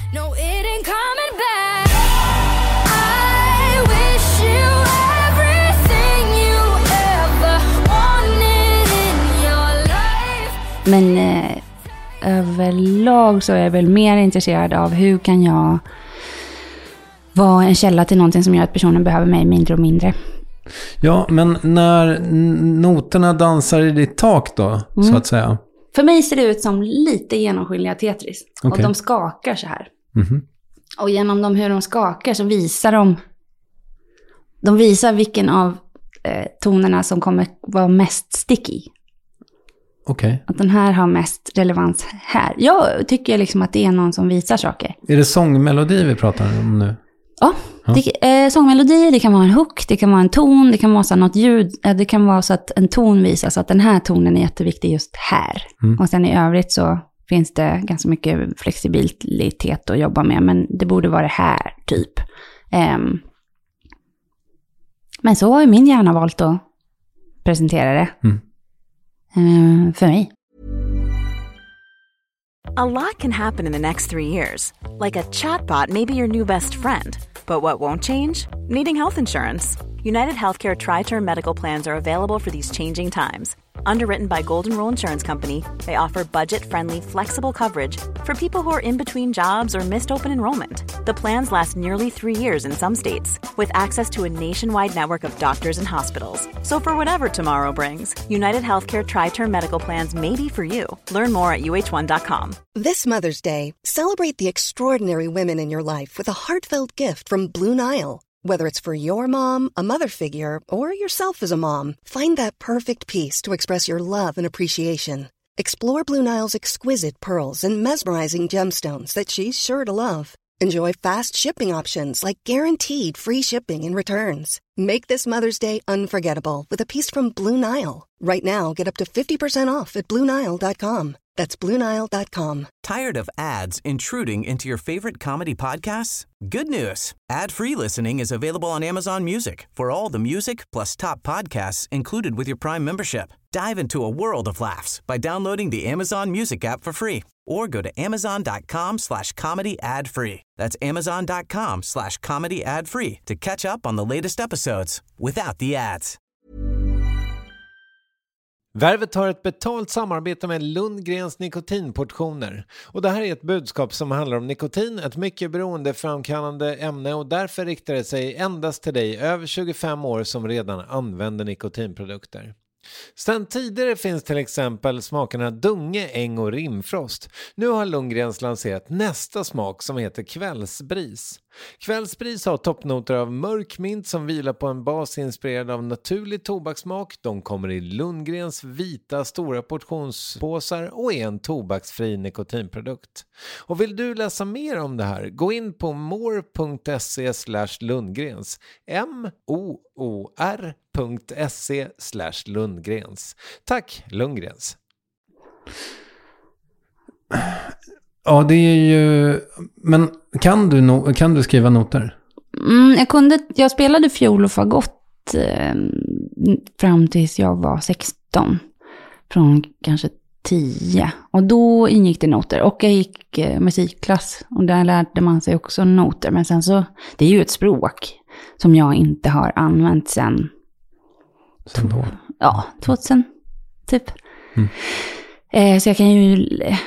Men överlag så är jag väl mer intresserad av hur kan jag vara en källa till någonting som gör att personen behöver mig mindre och mindre. Ja, men när noterna dansar i ditt tak då, så att säga. För mig ser det ut som lite genomskinliga Tetris. Okay. Och de skakar så här. Och genom hur de skakar så visar de visar vilken av tonerna som kommer vara mest sticky. Okay. Att den här har mest relevans här. Jag tycker liksom att det är någon som visar saker. Är det sångmelodi vi pratar om nu? Ja. Sångmelodi, det kan vara en hook, det kan vara en ton, det kan vara så något ljud. Det kan vara så att en ton visar så att den här tonen är jätteviktig just här. Och sen i övrigt så finns det ganska mycket flexibilitet att jobba med. Men det borde vara det här typ. Men så har min hjärna valt att presentera det. För mig. A lot can happen in the next 3 years. Like a chatbot may be your new best friend. But what won't change? Needing health insurance. United Healthcare Tri-Term Medical Plans are available for these changing times. Underwritten by Golden Rule Insurance Company, they offer budget-friendly, flexible coverage for people who are in between jobs or missed open enrollment. The plans last nearly 3 years in some states, with access to a nationwide network of doctors and hospitals. So for whatever tomorrow brings, United Healthcare Tri-Term Medical Plans may be for you. Learn more at uh1.com. This Mother's Day, celebrate the extraordinary women in your life with a heartfelt gift from Blue Nile. Whether it's for your mom, a mother figure, or yourself as a mom, find that perfect piece to express your love and appreciation. Explore Blue Nile's exquisite pearls and mesmerizing gemstones that she's sure to love. Enjoy fast shipping options like guaranteed free shipping and returns. Make this Mother's Day unforgettable with a piece from Blue Nile. Right now, get up to 50% off at BlueNile.com. That's BlueNile.com. Tired of ads intruding into your favorite comedy podcasts? Good news. Ad-free listening is available on Amazon Music for all the music plus top podcasts included with your Prime membership. Dive into a world of laughs by downloading the Amazon Music app for free or go to amazon.com/comedy ad-free. That's amazon.com/comedy ad-free to catch up on the latest episodes without the ads. Värvet har ett betalt samarbete med Lundgrens nikotinportioner. Och det här är ett budskap som handlar om nikotin, ett mycket beroendeframkallande ämne, och därför riktar det sig endast till dig över 25 år som redan använder nikotinprodukter. Sedan tidigare finns till exempel smakerna Dunge, Äng och Rimfrost. Nu har Lundgrens lanserat nästa smak som heter Kvällsbris. Kvällsbris har toppnoter av mörk mint som vilar på en bas inspirerad av naturlig tobakssmak. De kommer i Lundgrens vita stora portionspåsar och är en tobaksfri nikotinprodukt. Och vill du läsa mer om det här, gå in på more.se/Lundgrens. moor.se/Lundgrens. Tack Lundgrens. Ja, det är ju... Men kan du skriva noter? Jag spelade fiol och fagott fram tills jag var 16. Från kanske 10. Och då ingick det noter. Och jag gick musikklass. Och där lärde man sig också noter. Men sen så... Det är ju ett språk som jag inte har använt sen... Sen då? Ja, 2000 typ. Så jag kan ju...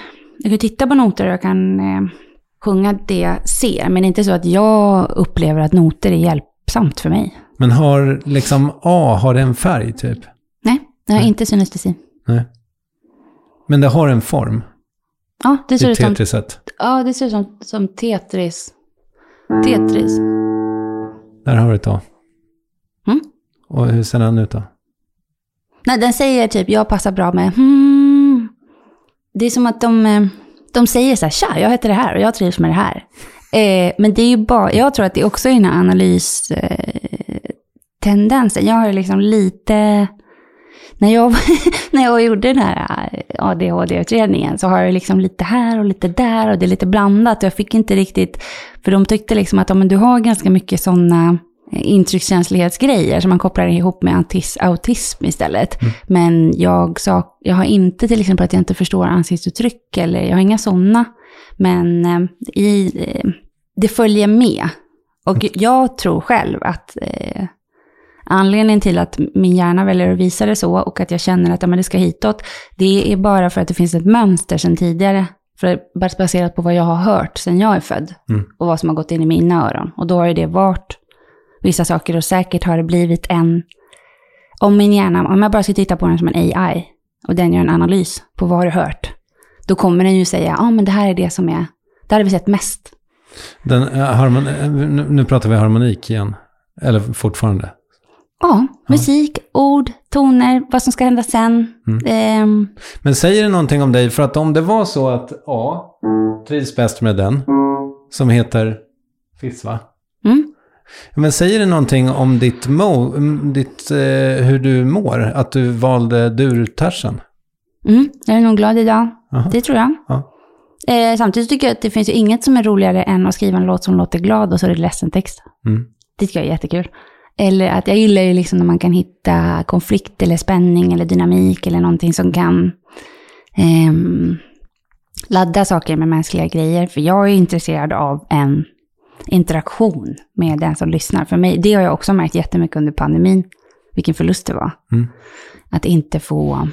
Jag kan titta på noter och jag kan sjunga det jag ser. Men det är inte så att jag upplever att noter är hjälpsamt för mig. Men har liksom A, har det en färg typ? Nej, det har inte synestesi. Nej. Men det har en form? Ja, det ser ut som... Tetriset? Ja, det ser ut som Tetris. Tetris. Där har du ett A. Mm. Och hur ser den ut då? Nej, den säger typ, jag passar bra med Det är som att de säger så här, tja, jag heter det här och jag trivs med det här. Men det är ju bara, jag tror att det också är en analystendensen. Jag har liksom lite, när jag gjorde den här ADHD-utredningen så har jag liksom lite här och lite där och det är lite blandat. Jag fick inte riktigt, för de tyckte liksom att men du har ganska mycket sådana intryckskänslighetsgrejer som man kopplar ihop med autism istället. Men jag har inte till exempel att jag inte förstår ansiktsuttryck eller jag har inga sådana. Men det följer med. Och jag tror själv att anledningen till att min hjärna väljer att visa det så och att jag känner att det ska hitåt, det är bara för att det finns ett mönster sedan tidigare. För baserat på vad jag har hört sedan jag är född och vad som har gått in i mina öron. Och då har det varit vissa saker och säkert har det blivit om min hjärna, om jag bara ska titta på den som en AI och den gör en analys på vad har du hört, då kommer den ju säga, men det här är det som är, det har vi sett mest. Nu pratar vi harmonik igen, eller fortfarande? Ja, musik, ord, toner, vad som ska hända sen. Men säger det någonting om dig? För att om det var så att A trivs bäst med den, som heter Fiss, va? Men säger det någonting om ditt hur du mår? Att du valde durtersen? Jag är nog glad idag. Aha. Det tror jag. Ja. Samtidigt tycker jag att det finns ju inget som är roligare än att skriva en låt som låter glad och så är det ledsen text. Det tycker jag är jättekul. Eller att jag gillar ju liksom när man kan hitta konflikt eller spänning eller dynamik eller någonting som kan ladda saker med mänskliga grejer. För jag är intresserad av en interaktion med den som lyssnar. För mig, det har jag också märkt jättemycket under pandemin. Vilken förlust det var. Att inte få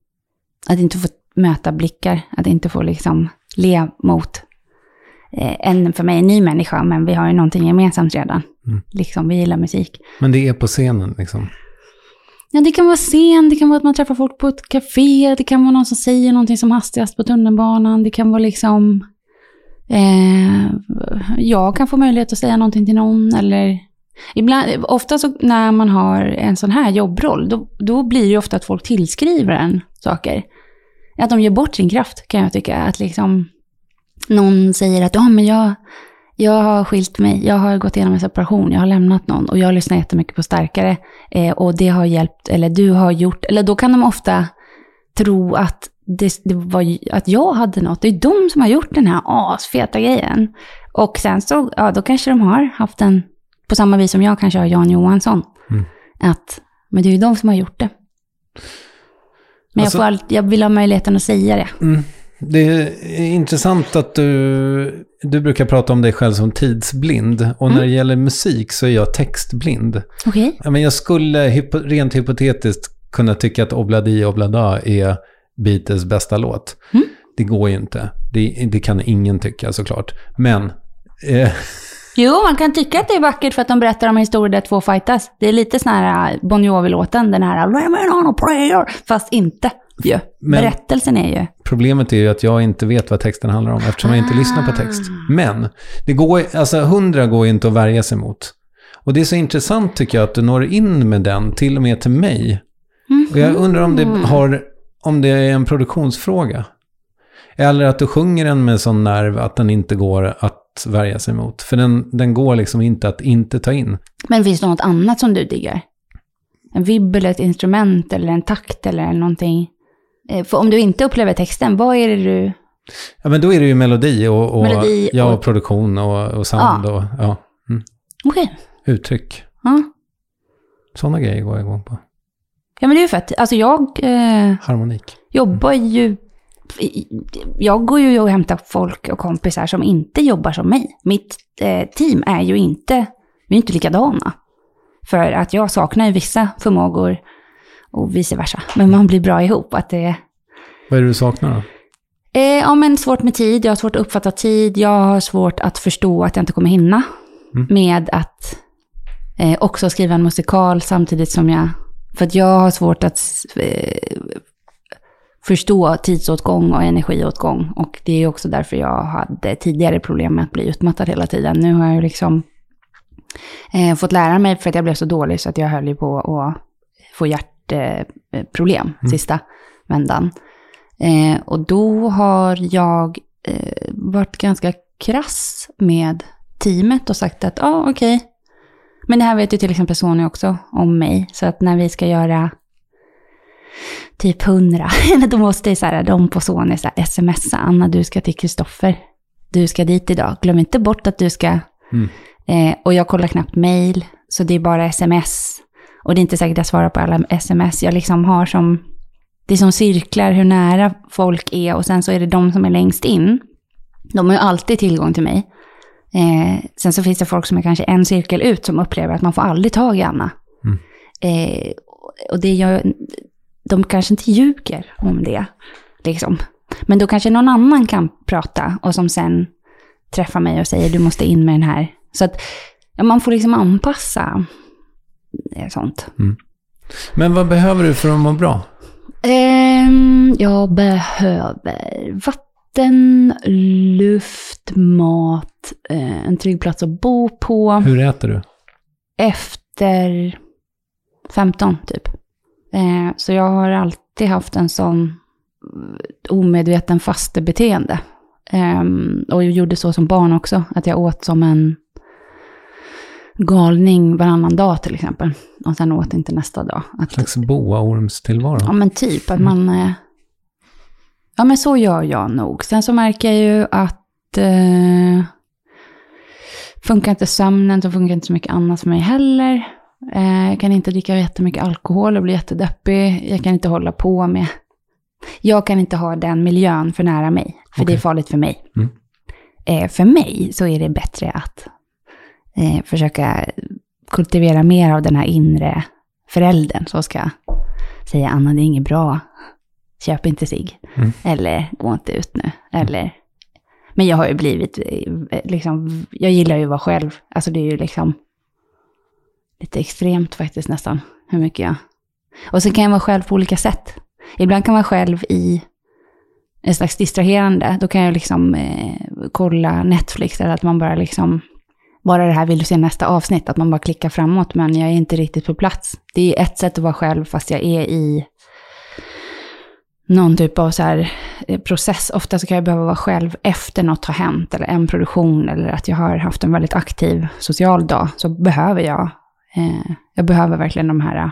möta blickar. Att inte få liksom le mot för mig en ny människa. Men vi har ju någonting gemensamt redan. Liksom, vi gillar musik. Men det är på scenen liksom? Ja, det kan vara scen. Det kan vara att man träffar folk på ett café. Det kan vara någon som säger någonting som hastigast på tunnelbanan. Det kan vara liksom... jag kan få möjlighet att säga någonting till någon. Eller... Ofta så när man har en sån här jobbroll, då blir det ju ofta att folk tillskriver en saker. Att de ger bort sin kraft, kan jag tycka. Att liksom någon säger att men jag har skilt mig, jag har gått igenom en separation, jag har lämnat någon och jag lyssnar jättemycket på starkare och det har hjälpt, eller du har gjort, eller då kan de ofta tro att det var att jag hade något. Det är de som har gjort den här asfeta grejen. Och sen så, då kanske de har haft en, på samma vis som jag kanske har Jan Johansson. Men det är ju de som har gjort det. Men alltså, jag vill ha möjligheten att säga det. Det är intressant att du brukar prata om dig själv som tidsblind. Och när det gäller musik så är jag textblind. Okej. Men jag skulle rent hypotetiskt kunna tycka att Obladi Oblada är Beatles bästa låt. Det går ju inte. Det kan ingen tycka såklart. Men... Jo, man kan tycka att det är vackert för att de berättar om en historia där två fightas. Det är lite sån här Bon Jovi-låten, den här Rain on a prayer, fast inte. Ja. Berättelsen är ju... Problemet är ju att jag inte vet vad texten handlar om eftersom jag inte lyssnar på text. Men det går, alltså 100 går inte att värja sig mot. Och det är så intressant tycker jag att du når in med den till och med till mig. Och jag undrar om det är en produktionsfråga. Eller att du sjunger den med sån nerv att den inte går att värja sig mot. För den går liksom inte att inte ta in. Men finns det något annat som du diggar? En vibb eller ett instrument eller en takt eller någonting? För om du inte upplever texten, vad är det du... Ja, men då är det ju melodi och produktion och sound. Och, ja. Okej. Uttryck. Ja. Sådana grejer går jag igång på. Ja, men det är ju fett. Alltså harmonik. Jobbar ju... Jag går ju och hämtar folk och kompisar som inte jobbar som mig. Mitt team är ju inte... Vi är inte likadana. För att jag saknar ju vissa förmågor och vice versa. Men man blir bra ihop. Att det... Vad är det du saknar då? Ja, men svårt med tid. Jag har svårt att uppfatta tid. Jag har svårt att förstå att jag inte kommer hinna. Med att också skriva en musikal samtidigt som jag... För att jag har svårt att förstå tidsåtgång och energiåtgång. Och det är också därför jag hade tidigare problem med att bli utmattad hela tiden. Nu har jag liksom fått lära mig, för att jag blev så dålig så att jag höll ju på att få hjärtproblem sista vändan. Och då har jag varit ganska krass med teamet och sagt att okej. Men det här vet ju till exempel Sony också om mig. Så att när vi ska göra typ 100, då måste så här, de på Sony så här, smsa: Anna, du ska till Kristoffer. Du ska dit idag. Glöm inte bort att du ska... och jag kollar knappt mejl, så det är bara sms. Och det är inte säkert att jag svarar på alla sms. Jag liksom har som... Det är som cirklar hur nära folk är, och sen så är det de som är längst in. De har ju alltid tillgång till mig. Sen så finns det folk som är kanske en cirkel ut som upplever att man får aldrig tag i Anna. Och det gör, de kanske inte ljuger om det. Liksom. Men då kanske någon annan kan prata och som sen träffar mig och säger du måste in med den här. Så att man får liksom anpassa sånt. Men vad behöver du för att må bra? Jag behöver vatten, luft, mat, en trygg plats att bo på. Hur äter du? Efter 15 typ. Så jag har alltid haft en sån omedveten fastebeteende. Och jag gjorde så som barn också. Att jag åt som en galning varannan dag till exempel. Och sen åt inte nästa dag. Att, slags boaormstillvaro. Ja, men typ att man... Ja, men så gör jag nog. Sen så märker jag ju att funkar inte sömnen, så funkar inte så mycket annat för mig heller. Jag kan inte dricka jättemycket alkohol och bli jättedeppig. Jag kan inte hålla på med... Jag kan inte ha den miljön för nära mig. För det är farligt för mig. För mig så är det bättre att försöka kultivera mer av den här inre föräldern. Så ska säga: Anna, det är inget bra. Köp inte sig. Eller gå inte ut nu. Eller... Men jag har ju blivit liksom... Jag gillar ju att vara själv. Alltså det är ju liksom... Lite extremt faktiskt nästan. Hur mycket jag... Och sen kan jag vara själv på olika sätt. Ibland kan jag vara själv i en slags distraherande. Då kan jag liksom kolla Netflix. Eller att man bara liksom... Bara det här, vill du se nästa avsnitt? Att man bara klickar framåt. Men jag är inte riktigt på plats. Det är ett sätt att vara själv fast jag är i... någon typ av så här process. Ofta så kan jag behöva vara själv efter något har hänt. Eller en produktion. Eller att jag har haft en väldigt aktiv social dag. Så behöver jag. Jag behöver verkligen de här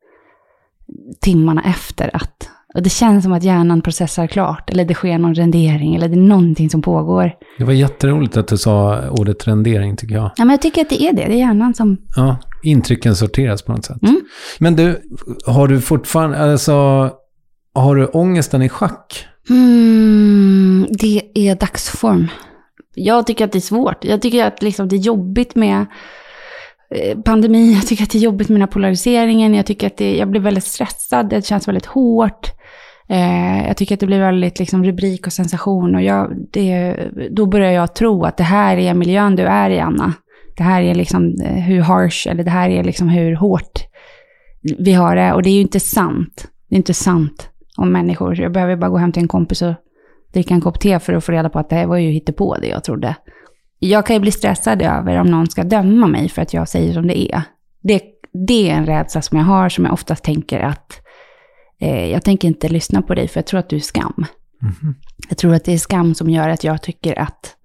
timmarna efter att... Och det känns som att hjärnan processar klart. Eller det sker någon rendering. Eller det är någonting som pågår. Det var jätteroligt att du sa ordet rendering, tycker jag. Ja, men jag tycker att det är det. Det är hjärnan som... Ja, intrycken sorteras på något sätt. Men du, har du fortfarande... Alltså... Har du ångesten i schack? Det är dagsform. Jag tycker att det är svårt. Jag tycker att liksom det är jobbigt med pandemi. Jag tycker att det är jobbigt med den här polariseringen. Jag tycker att jag blir väldigt stressad. Det känns väldigt hårt. Jag tycker att det blir väldigt liksom rubrik och sensation. Och då börjar jag tro att det här är miljön du är i, Anna. Det här är liksom hur harsh, eller det här är liksom hur hårt vi har det. Och det är ju inte sant. Det är inte sant om människor. Jag behöver bara gå hem till en kompis och dricka en kopp te för att få reda på att det här var ju hittepå det jag trodde. Jag kan ju bli stressad över om någon ska döma mig för att jag säger som det är. Det är en rädsla som jag har, som jag oftast tänker att jag tänker inte lyssna på dig för jag tror att du är skam. Jag tror att det är skam som gör att jag tycker att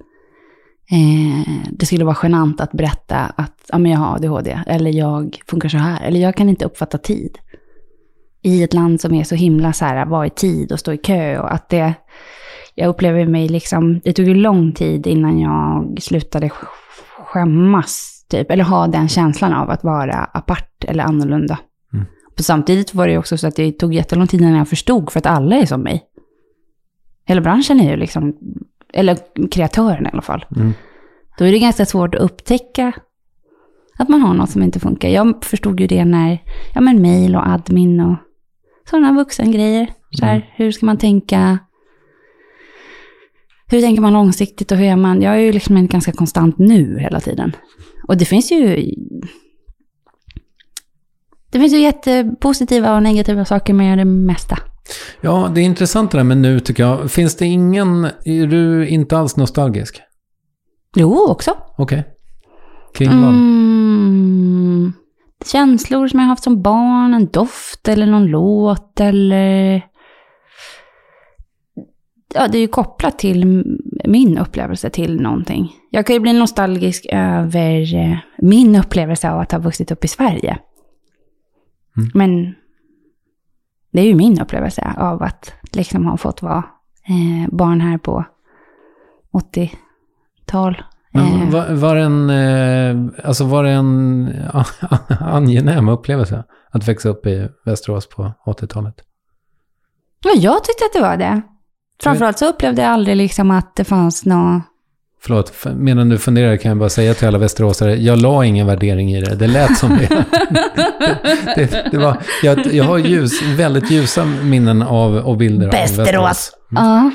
det skulle vara genant att berätta att men jag har ADHD, eller jag funkar så här, eller jag kan inte uppfatta tid. I ett land som är så himla så här, vara i tid och stå i kö, och att jag upplever mig liksom, det tog ju lång tid innan jag slutade skämmas typ, eller ha den känslan av att vara apart eller annorlunda. På samtidigt var det också så att det tog jättelång tid innan jag förstod, för att alla är som mig. Hela branschen är ju liksom, eller kreatören i alla fall. Då är det ganska svårt att upptäcka att man har något som inte funkar. Jag förstod ju det när, mejl och admin och sådana vuxengrejer. Så här, hur ska man tänka hur tänker man långsiktigt och hur är man? Jag är ju liksom en ganska konstant nu hela tiden. Och det finns ju jättepositiva och negativa saker med det mesta. Ja, det är intressant det där med nu tycker jag. Finns det är du inte alls nostalgisk? Jo, också. Okej. Kring vad? Känslor som jag har haft som barn, en doft eller någon låt eller... Ja, det är ju kopplat till min upplevelse till någonting. Jag kan ju bli nostalgisk över min upplevelse av att ha vuxit upp i Sverige. Men det är ju min upplevelse av att liksom ha fått vara barn här på 80-tal. Var det en angenäm upplevelse att växa upp i Västerås på 80-talet? Ja, jag tyckte att det var det. Framförallt så upplevde jag aldrig liksom att det fanns något... Förlåt, medan du funderar kan jag bara säga till alla västeråsare, jag la ingen värdering i det. Det lät som det. Det var, jag har väldigt ljusa minnen och bilder av Västerås. Ja.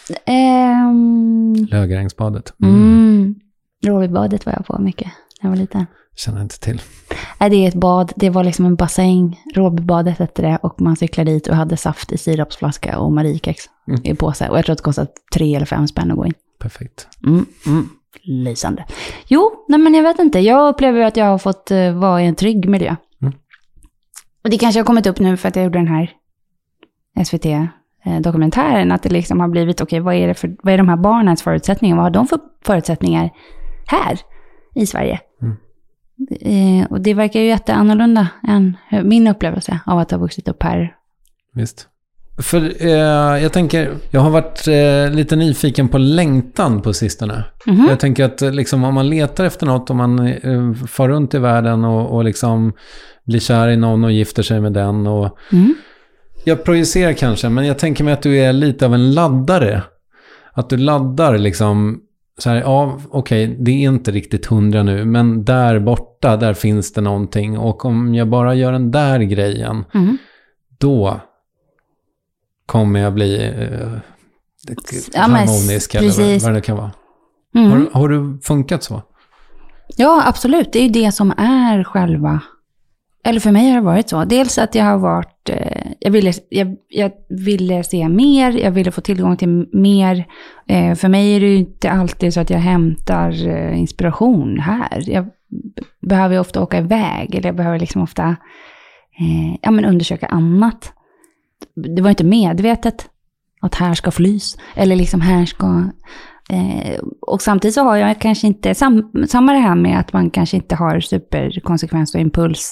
Lögarängsbadet. Råbybadet var jag på mycket när jag var liten. Känner inte till. Nej, det är ett bad. Det var liksom en bassäng. Råbybadet hette det. Och man cyklade dit och hade saft i sirapsflaska och marikex i påse. Och jag tror att det kostade 3 eller 5 spänn att gå in. Perfekt. Lysande. Jo, nej men jag vet inte. Jag upplever att jag har fått vara i en trygg miljö. Och det kanske har kommit upp nu för att jag gjorde den här SVT-dokumentären. Att det liksom har blivit, okej, vad är de här barnens förutsättningar? Vad har de för förutsättningar här i Sverige? Och det verkar ju jätteannorlunda än min upplevelse av att ha vuxit upp här. Visst. För jag tänker, jag har varit lite nyfiken på längtan på sistone. Jag tänker att liksom, om man letar efter något, om man far runt i världen och liksom blir kär i någon och gifter sig med den. Och jag projicerar kanske, men jag tänker mig att du är lite av en laddare. Att du laddar liksom så här, ja okej, det är inte riktigt 100 nu, men där borta, där finns det någonting. Och om jag bara gör den där grejen, då kommer jag bli harmonisk eller vad det kan vara. Har du funkat så? Ja, absolut. Det är ju det som är själva... Eller för mig har det varit så. Dels att jag har varit... Jag ville se mer. Jag ville få tillgång till mer. För mig är det ju inte alltid så att jag hämtar inspiration här. Jag behöver ju ofta åka iväg. Eller jag behöver liksom ofta undersöka annat. Det var inte medvetet att här ska flys. Eller liksom här ska... och samtidigt så har jag kanske inte... Samma det här med att man kanske inte har superkonsekvens och impuls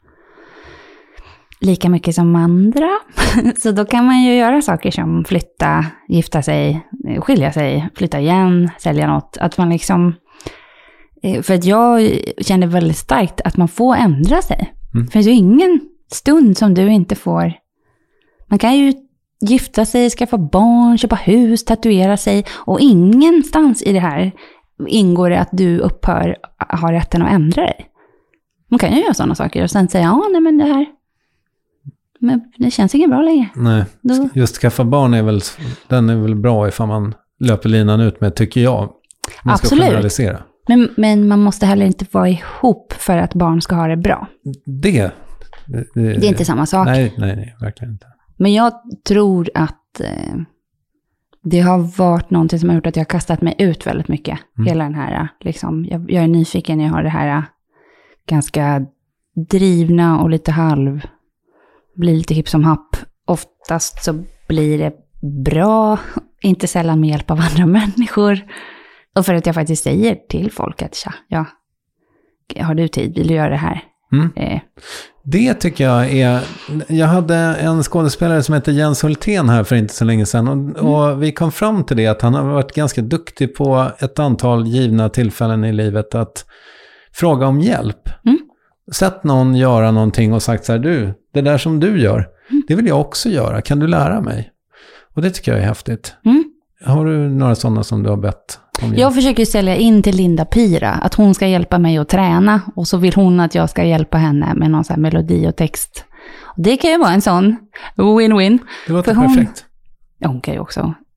lika mycket som andra. Så då kan man ju göra saker som flytta, gifta sig, skilja sig, flytta igen, sälja något. Att man liksom... För att jag känner väldigt starkt att man får ändra sig. För det finns ju ingen stund som du inte får... Man kan ju gifta sig, skaffa barn, köpa hus, tatuera sig. Och ingenstans i det här ingår det att du har rätten att ändra dig. Man kan ju göra sådana saker och sen säga, men det här... Men det känns inte bra längre. Nej, just skaffa barn är väl bra ifall man löper linan ut med, tycker jag. Man ska generalisera. Men man måste heller inte vara ihop för att barn ska ha det bra. Det är inte samma sak. Nej, verkligen inte. Men jag tror att det har varit någonting som har gjort att jag har kastat mig ut väldigt mycket. Hela den här, liksom, jag är nyfiken, jag har det här ganska drivna och lite blir lite hipp som happ. Oftast så blir det bra, inte sällan med hjälp av andra människor. Och för att jag faktiskt säger till folk att har du tid, vill du göra det här? Det tycker jag är... Jag hade en skådespelare som heter Jens Hultén här för inte så länge sedan. Och vi kom fram till det att han har varit ganska duktig på ett antal givna tillfällen i livet att fråga om hjälp. Sett någon göra någonting och sagt så här, du, det där som du gör, det vill jag också göra. Kan du lära mig? Och det tycker jag är häftigt. Har du några sådana som du har bett om hjälp? Jag försöker sälja in till Linda Pira att hon ska hjälpa mig att träna. Och så vill hon att jag ska hjälpa henne med någon sån här melodi och text. Och det kan ju vara en sån win-win. Det låter perfekt. Hon kan ju också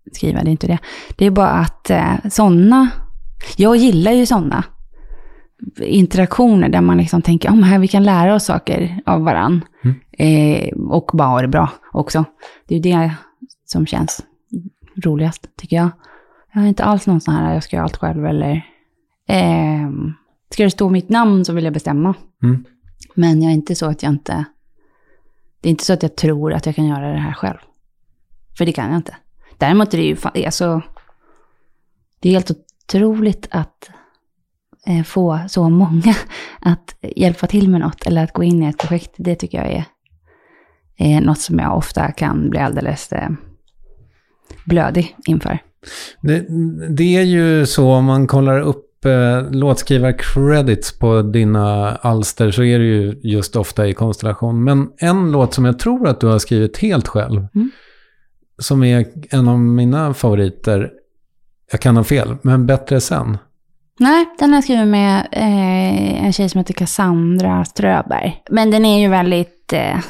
skriva, det är inte det. Det är bara att jag gillar ju sådana interaktioner där man liksom tänker, här vi kan lära oss saker av varann. Och bara ha det bra också. Det är ju det som känns roligast, tycker jag. Jag har inte alls någon sån här, jag ska göra allt själv eller ska det stå mitt namn så vill jag bestämma. Men jag är inte så att jag inte, det är inte så att jag tror att jag kan göra det här själv. För det kan jag inte. Däremot är det ju det är helt otroligt att få så många att hjälpa till med något eller att gå in i ett projekt. Det tycker jag är något som jag ofta kan bli alldeles blödig inför. Det är ju så, om man kollar upp låtskrivar-credits på dina alster så är det ju just ofta i konstellation. Men en låt som jag tror att du har skrivit helt själv, som är en av mina favoriter, jag kan ha fel, men Bättre sen. Nej, den har jag skrivit med en tjej som heter Cassandra Ströberg. Men den är ju väldigt...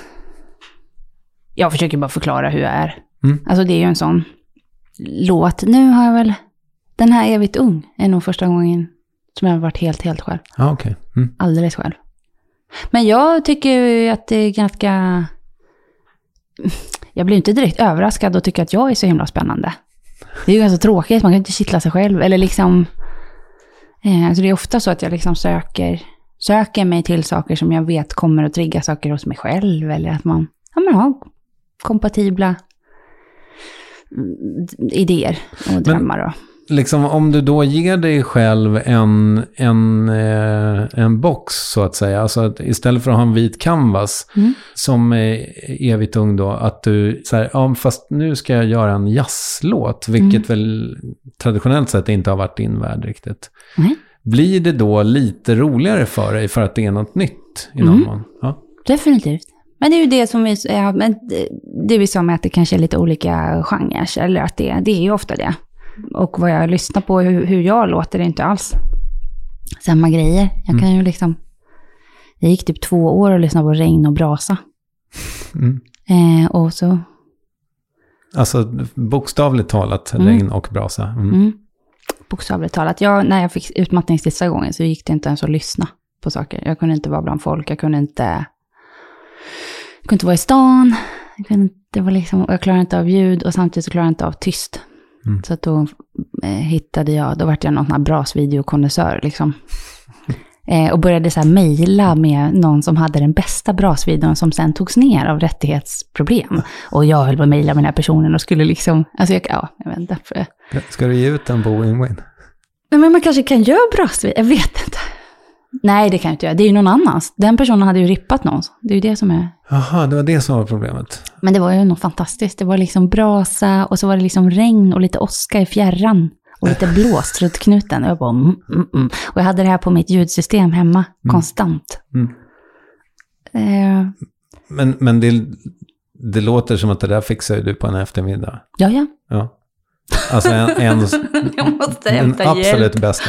jag försöker bara förklara hur jag är. Alltså det är ju en sån låt. Nu har jag väl... Den här Evigt ung är nog första gången som jag har varit helt själv. Ah, okay. Alldeles själv. Men jag tycker ju att det är ganska... Jag blir inte direkt överraskad och tycker att jag är så himla spännande. Det är ju ganska tråkigt, man kan inte kittla sig själv. Eller liksom... Alltså det är ofta så att jag liksom söker mig till saker som jag vet kommer att trigga saker hos mig själv. Eller att man har kompatibla idéer och drömmar. Men, liksom, om du då ger dig själv en box så att säga. Alltså att istället för att ha en vit canvas som är Evigt ung då. Att du säger, fast nu ska jag göra en jazzlåt. Vilket väl traditionellt sett inte har varit din värld riktigt. Blir det då lite roligare för dig för att det är något nytt i någon mån? Ja. Definitivt. Men det är ju det som vi sa med att det kanske är lite olika genrer. Eller att det är ju ofta det. Och vad jag lyssnar på, hur jag låter, är inte alls samma grejer. Jag kan ju liksom... Det gick typ 2 år att lyssna på Regn och brasa. Och så... Alltså bokstavligt talat, Regn och brasa. Bokstavligt talat. När jag fick utmattning sista gången så gick det inte ens att lyssna på saker. Jag kunde inte vara bland folk. Jag kunde inte vara i stan. Jag klarade inte av ljud och samtidigt så klarade jag inte av tyst. Så att då då vart jag någon här brasvideokonnässör liksom. Och började så här mejla med någon som hade den bästa brasvideon som sen togs ner av rättighetsproblem. Och jag höll på att mejla med den här personen och skulle liksom, alltså jag vet inte. Ska du ge ut den på Win-Win? Men man kanske kan göra brasvideo, jag vet inte. Nej, det kan jag inte göra. Det är ju någon annans. Den personen hade ju rippat någon. Det är ju det som är... Jaha, det var det som var problemet. Men det var ju något fantastiskt. Det var liksom brasa och så var det liksom regn och lite åska i fjärran. Och lite blåst runt knuten. Och jag bara... Och jag hade det här på mitt ljudsystem hemma. Konstant. Men det låter som att det där fixar du på en eftermiddag. Ja. Alltså jag måste hämta den absolut hjälp. bästa.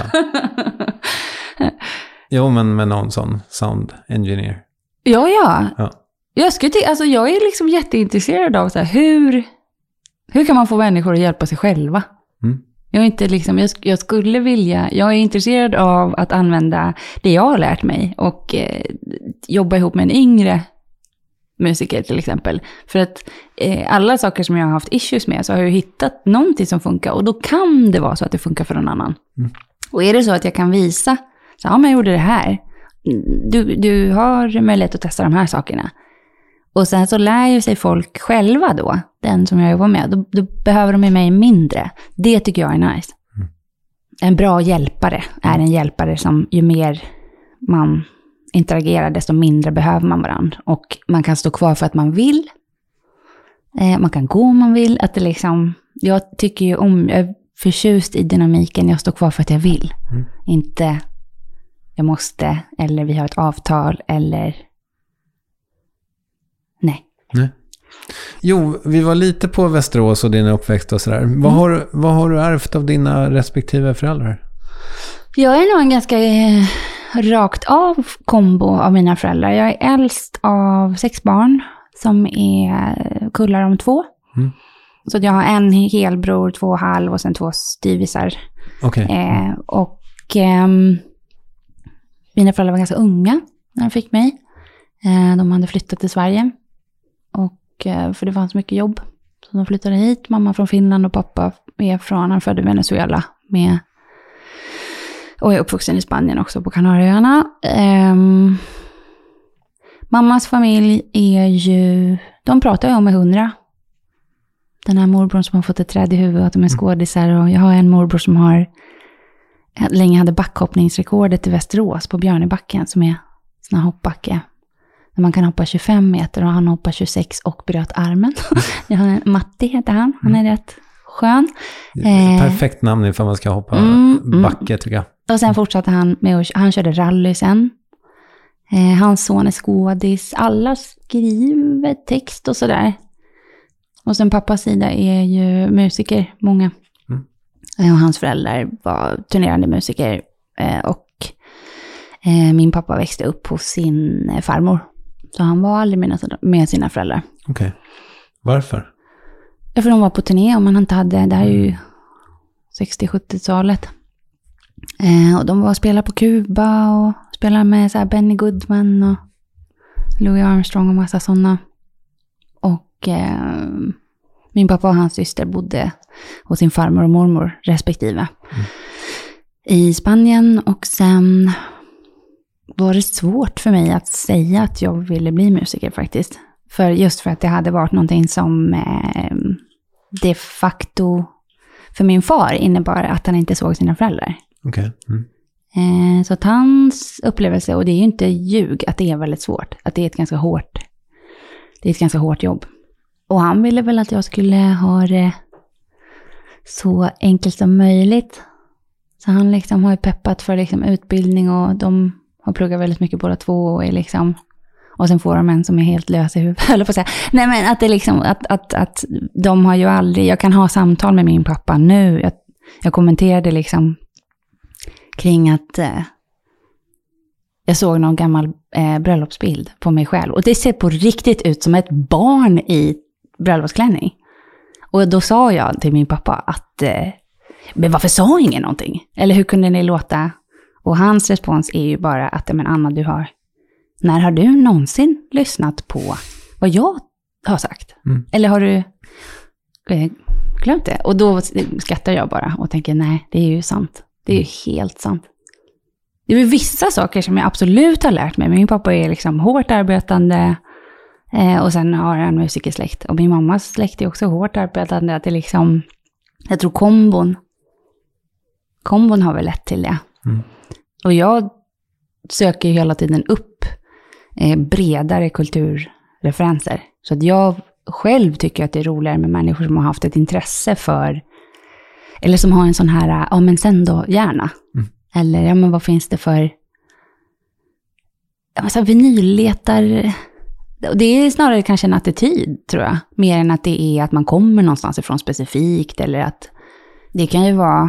Jo, men med någon sån sound engineer. Ja. Jag är liksom jätteintresserad av så här, hur kan man få människor att hjälpa sig själva? Jag är inte liksom, jag är intresserad av att använda det jag har lärt mig och jobba ihop med en yngre musiker till exempel. För att alla saker som jag har haft issues med så har jag hittat någonting som funkar och då kan det vara så att det funkar för någon annan. Och är det så att jag kan visa så men jag gjorde det här. Du har möjlighet att testa de här sakerna. Och sen så lär ju sig folk själva då, den som jag jobbar med. Då behöver de mig mindre. Det tycker jag är nice. En bra hjälpare är en hjälpare som ju mer man interagerar desto mindre behöver man varandra. Och man kan stå kvar för att man vill. Man kan gå om man vill. Att det liksom, jag tycker ju jag är förtjust i dynamiken. Jag står kvar för att jag vill. Inte jag måste, eller vi har ett avtal, eller nej. Jo, vi var lite på Västerås och din uppväxt och sådär. Vad har du ärvt av dina respektive föräldrar? Jag är nog en ganska rakt av kombo av mina föräldrar. Jag är äldst av 6 barn som är kullar om 2. Så jag har en helbror, 2 halv och sen 2 styvisar. Okej. Mina föräldrar var ganska unga när de fick mig. De hade flyttat till Sverige. För det fanns mycket jobb. Så de flyttade hit. Mamma från Finland och pappa är från, han födde Venezuela. Och är uppvuxen i Spanien också på Kanarieöarna. Mammas familj är ju, de pratar ju om 100. Den här morbror som har fått ett träd i huvudet, att de är skådisar. Och jag har en morbror som länge hade backhoppningsrekordet i Västerås på Björnebacken, som är sån här hoppbacke. Där man kan hoppa 25 meter och han hoppar 26 och bröt armen. Jag har Matti heter han. Han är rätt skön. Perfekt namn ifall man ska hoppa backe tycker jag. Och sen fortsatte han med han körde rally sen. Hans son är skådis. Alla skriver text och sådär. Och sen pappas sida är ju musiker, många. Och hans föräldrar var turnerande musiker. Och min pappa växte upp hos sin farmor. Så han var aldrig med sina föräldrar. Okej. Varför? Ja, för de var på turné och man inte hade, det här är ju 60-70-talet. Och de var och spelade på Kuba och spelade med så här Benny Goodman och Louis Armstrong och massa sådana. Och min pappa och hans syster bodde hos sin farmor och mormor respektive i Spanien. Och sen var det svårt för mig att säga att jag ville bli musiker faktiskt. Just för att det hade varit någonting som de facto för min far innebar att han inte såg sina föräldrar. Okej. Så att hans upplevelse, och det är ju inte ljug, att det är väldigt svårt. Att det är ett ganska hårt jobb. Och han ville väl att jag skulle ha det så enkelt som möjligt. Så han liksom har ju peppat för liksom utbildning och de har pluggat väldigt mycket båda två och är liksom, och sen får de en som är helt lös i huvudet, eller på att säga. Nej, men att det liksom, att de har ju aldrig, jag kan ha samtal med min pappa nu. Jag kommenterade liksom kring att jag såg någon gammal bröllopsbild på mig själv. Och det ser på riktigt ut som ett barn i bröllopsklänning. Och då sa jag till min pappa att, men varför sa ingen någonting? Eller hur kunde ni låta? Och hans respons är ju bara att, men Anna, när har du någonsin lyssnat på vad jag har sagt? Eller har du glömt det? Och då skrattar jag bara och tänker, nej, det är ju sant. Det är ju helt sant. Det är ju vissa saker som jag absolut har lärt mig. Min pappa är liksom hårt arbetande och sen har han musikersläkt. Och min mammas släkt är också hårt arbetande. Att det liksom, jag tror kombon har väl lett till det. Och jag söker hela tiden upp bredare kulturreferenser. Så att jag själv tycker att det är roligare med människor som har haft ett intresse för, eller som har en sån här, ja men sen då gärna. Eller ja men vad finns det för, alltså vinylletar, det är snarare kanske en attityd tror jag. Mer än att det är att man kommer någonstans ifrån specifikt, eller att det kan ju vara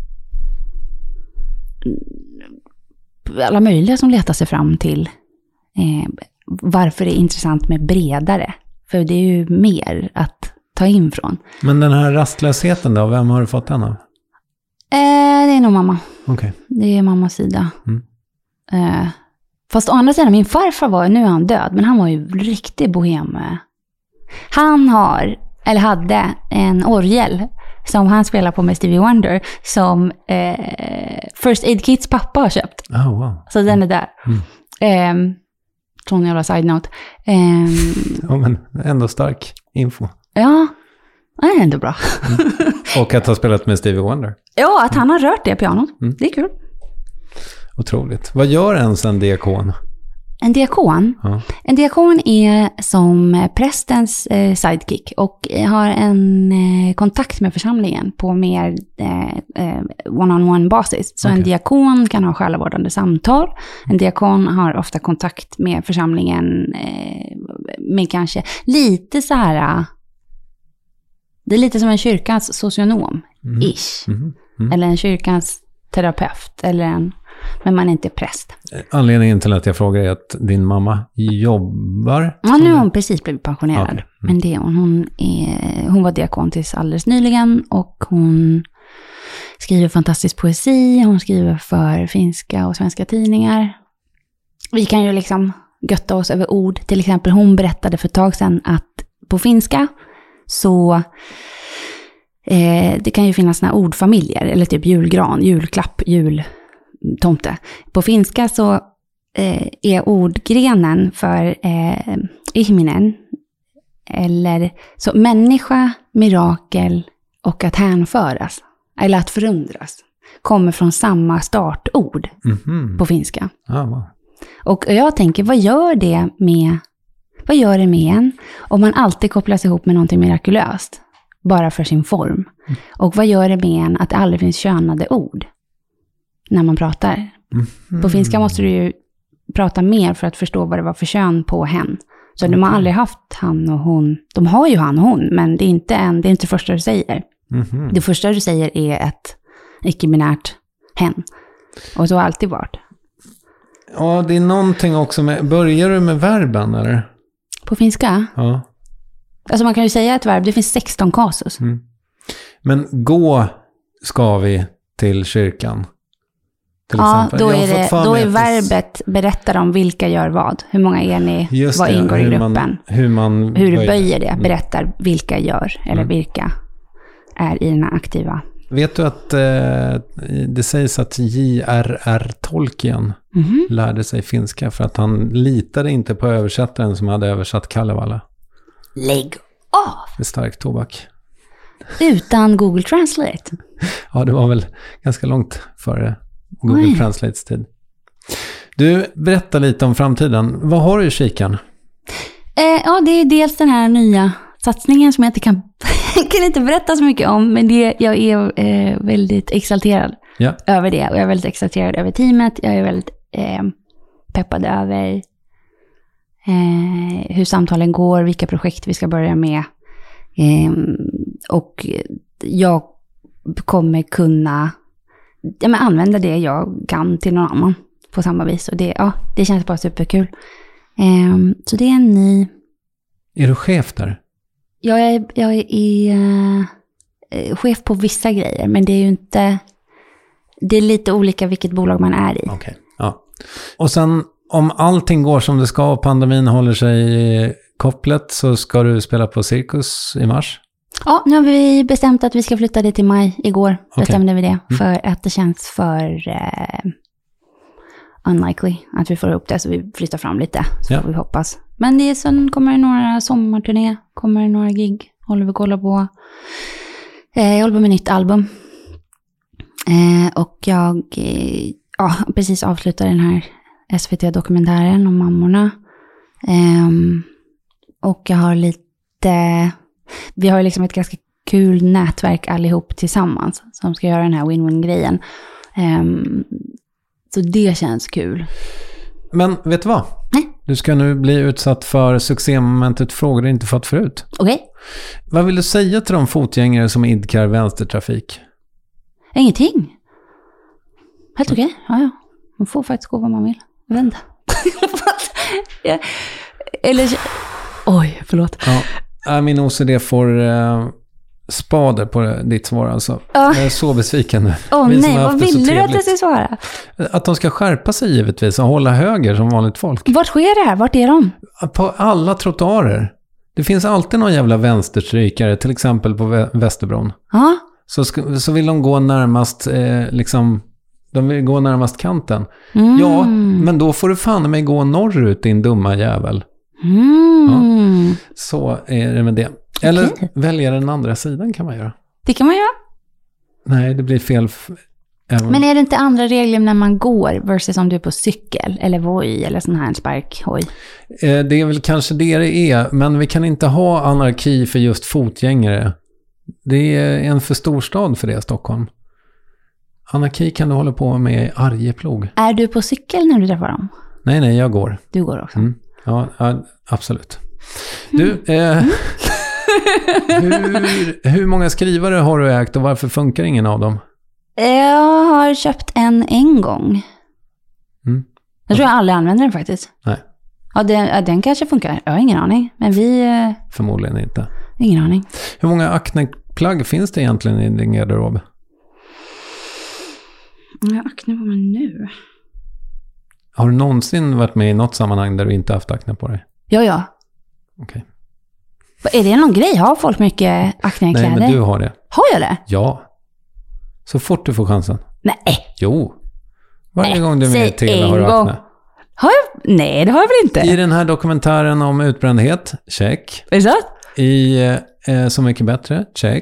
alla möjliga som letar sig fram till varför det är intressant med bredare. För det är ju mer att ta in från. Men den här rastlösheten då, vem har du fått den av? Det är nog mamma. Okay. Det är mammas sida. Fast å andra sidan, min farfar nu är han död, men han var ju riktig bohem. Han hade en orgel som han spelar på med Stevie Wonder, som First Aid Kits pappa har köpt. Oh, wow. Så den är där. Sån jävla side-note. Ja, men ändå stark info. Ja, det är ändå bra. Och att ha spelat med Stevie Wonder. Ja, att han har rört det pianot. Det är kul. Otroligt. Vad gör ens en diakon? En diakon? Ja. En diakon är som prästens sidekick och har en kontakt med församlingen på mer one-on-one basis. Så en diakon kan ha själavårdande samtal. En diakon har ofta kontakt med församlingen med kanske lite så här, det är lite som en kyrkans socionom-ish. Eller en kyrkans terapeut eller en men man är inte präst. Anledningen till att jag frågar är att din mamma jobbar? Ja, nu har hon precis blivit pensionerad. Okay. Men det är hon var diakon tills alldeles nyligen och hon skriver fantastisk poesi, hon skriver för finska och svenska tidningar. Vi kan ju liksom götta oss över ord. Till exempel hon berättade för ett tag sedan att på finska så det kan ju finnas såna ordfamiljer eller typ julgran, julklapp, jultomte. På finska så är ordgrenen för ihminen eller så människa, mirakel och att hänföras eller att förundras kommer från samma startord på finska. Och jag tänker, vad gör det med en om man alltid kopplas ihop med någonting mirakulöst bara för sin form? Och vad gör det med en att det aldrig finns könade ord när man pratar? På finska måste du ju prata mer för att förstå vad det var för kön på hen. Så de har aldrig haft han och hon. De har ju han och hon, men det är inte det första du säger. Det första du säger är ett icke-binärt hen. Och så har det alltid varit. Ja, det är någonting också med... Börjar du med verben, eller? På finska? Ja. Alltså man kan ju säga ett verb, det finns 16 kasus. Men gå ska vi till kyrkan. Till exempel. Då är verbet berättar om vilka gör vad. Hur många är ni, vad ingår i gruppen. Hur du böjer det berättar vilka gör, eller vilka är i den här aktiva. Vet du att det sägs att J.R.R. Tolkien lärde sig finska för att han litade inte på översättaren som hade översatt Kalevala. Lägg av! Det är stark tobak. Utan Google Translate? Ja, det var väl ganska långt före Google Translates tid. Du, berätta lite om framtiden. Vad har du i kikan? Ja, det är dels den här nya satsningen som jag inte kan inte berätta så mycket om, men jag är väldigt exalterad över det. Och jag är väldigt exalterad över teamet. Jag är väldigt peppad över hur samtalen går, vilka projekt vi ska börja med. Och jag kommer kunna använda det jag kan till någon annan på samma vis. Och det känns bara superkul. Så det är en ny... Är du chef där? Jag är chef på vissa grejer, men det är ju inte... Det är lite olika vilket bolag man är i. Okej. Ja. Och sen om allting går som det ska och pandemin håller sig kopplat, så ska du spela på Cirkus i mars? Ja, nu har vi bestämt att vi ska flytta det till maj. Igår bestämde vi det. För att det känns för unlikely att vi får upp det. Så vi flyttar fram lite. Så får vi hoppas. Men sen kommer det några sommarturné. Kommer det några gig. Håller vi kolla på. Jag håller på med nytt album. Och jag precis avslutade den här SVT-dokumentären om mammorna. Och jag har vi har liksom ett ganska kul nätverk allihop tillsammans som ska göra den här win-win-grejen. Så det känns kul. Men vet du vad? Nej. Du ska nu bli utsatt för succémomentet frågor du inte fått förut. Okej. Vad vill du säga till de fotgängare som idkar vänstertrafik? Ingenting. Helt okej. Ja. Man får faktiskt gå vad man vill. Jag vet inte. Eller... Oj, förlåt. Ja, min OCD får spader på ditt svar alltså. Jag är så besviken nu. Nej, vad ville du att jag skulle svara? Att de ska skärpa sig givetvis och hålla höger som vanligt folk. Vart sker det här? Vart är de? På alla trottoarer. Det finns alltid någon jävla vänsterstrykare, till exempel på Västerbron. Ja. Så vill de gå närmast de vill gå närmast kanten. Ja, men då får du fan mig gå norrut, din dumma jävel. Ja, så är det med det. Eller välja den andra sidan kan man göra. Det kan man göra. Nej, det blir fel. Men är det inte andra regler när man går versus om du är på cykel eller voj eller sån här sparkhoj? Det är väl kanske det är, men vi kan inte ha anarki för just fotgängare. Det är en för stor stad för det, Stockholm. Anarki kan du hålla på med i Arjeplog. Är du på cykel när du träffar dem? Nej, jag går. Du går också? Ja, absolut. Du, hur många skrivare har du ägt och varför funkar ingen av dem? Jag har köpt en gång. Jag tror jag aldrig använder den faktiskt. Nej. Ja, den kanske funkar. Jag har ingen aning. Men förmodligen inte. Ingen aning. Hur många Acne-plagg finns det egentligen i din garderob? Jag har Acne på mig nu. Har du någonsin varit med i något sammanhang där du inte haft Acne på dig? Ja. Okej. Är det någon grej? Har folk mycket Acne-kläder? Nej, men du har det. Har jag det? Ja. Så fort du får chansen. Nej. Jo. Varje gång du är med i TV har du Acne. Har jag? Nej, det har jag väl inte. I den här dokumentären om utbrändhet, check. Är det så? I Så mycket bättre, check.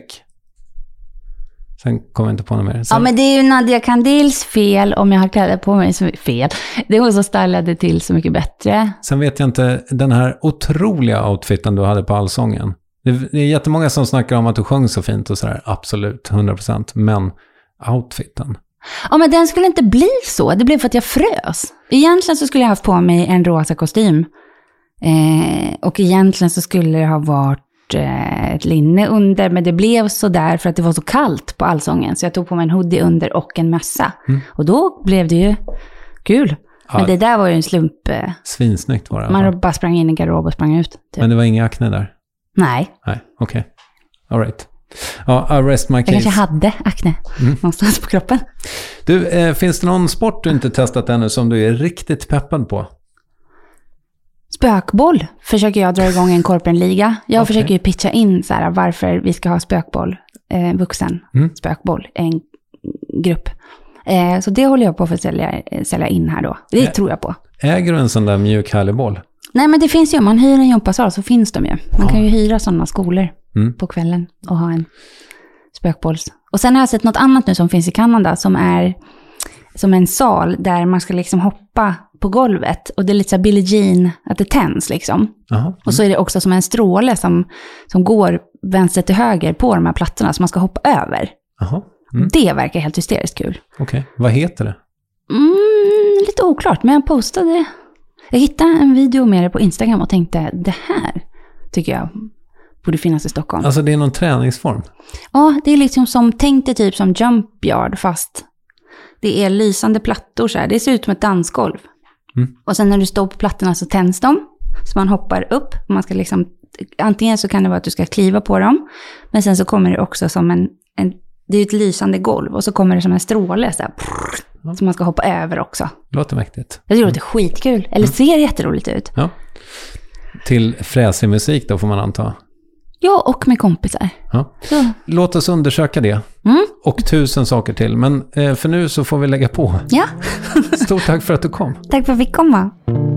Sen kommer jag inte på något mer. Ja, men det är ju Nadia Kandils fel om jag har kläder på mig som fel. Det är hon som stylade till Så mycket bättre. Sen vet jag inte, den här otroliga outfiten du hade på Allsången. Det är jättemånga som snackar om att du sjöng så fint och sådär. Absolut, 100%. Men outfiten. Ja, men den skulle inte bli så. Det blev för att jag frös. Egentligen så skulle jag haft på mig en rosa kostym. Och egentligen så skulle det ha varit ett linne under. Men det blev så där för att det var så kallt på Allsången. Så jag tog på mig en hoodie under och en mössa. Och då blev det ju kul. Ja. Men det där var ju en slump. Svinsnyggt var det. Man bara sprang in i garderob och sprang ut. Typ. Men det var inga Acne där? Nej. Nej, okej. All right. Ja, I rest my case. Jag kanske hade Acne någonstans på kroppen. Du, finns det någon sport du inte testat ännu som du är riktigt peppad på? Spökboll försöker jag dra igång en korpenliga. Jag försöker ju pitcha in så här, varför vi ska ha spökboll, vuxen spökboll, en grupp. Så det håller jag på för att sälja in här då. Det tror jag på. Äger du en sån där mjuk härlig boll? Nej, men det finns ju, om man hyr en gympasal så finns de ju. Man kan ju hyra sådana skolor på kvällen och ha en spökbolls. Och sen har jag sett något annat nu som finns i Kanada som är som en sal där man ska liksom hoppa på golvet. Och det är lite så Billie Jean, att det tänds liksom. Och så är det också som en stråle som går vänster till höger på de här plattorna som man ska hoppa över. Det verkar helt hysteriskt kul. Okej. Vad heter det? Lite oklart, men jag postade. Jag hittade en video med det på Instagram och tänkte, det här tycker jag borde finnas i Stockholm. Alltså det är någon träningsform? Ja, det är liksom som, tänk dig typ som jump yard, fast det är lysande plattor så här. Det ser ut som ett dansgolv. Och sen när du står på plattorna så tänds de. Så man hoppar upp. Man ska liksom, antingen så kan det vara att du ska kliva på dem. Men sen så kommer det också som det är ett lysande golv. Och så kommer det som en stråle så här. Som man ska hoppa över också. Låter mäktigt. Jag tror att det är skitkul. Eller ser jätteroligt ut. Ja. Till fräsig musik då får man anta. Ja, och med kompisar. Ja. Låt oss undersöka det. Och 1000 saker till. Men för nu så får vi lägga på. Ja. Stort tack för att du kom. Tack för att vi fick komma.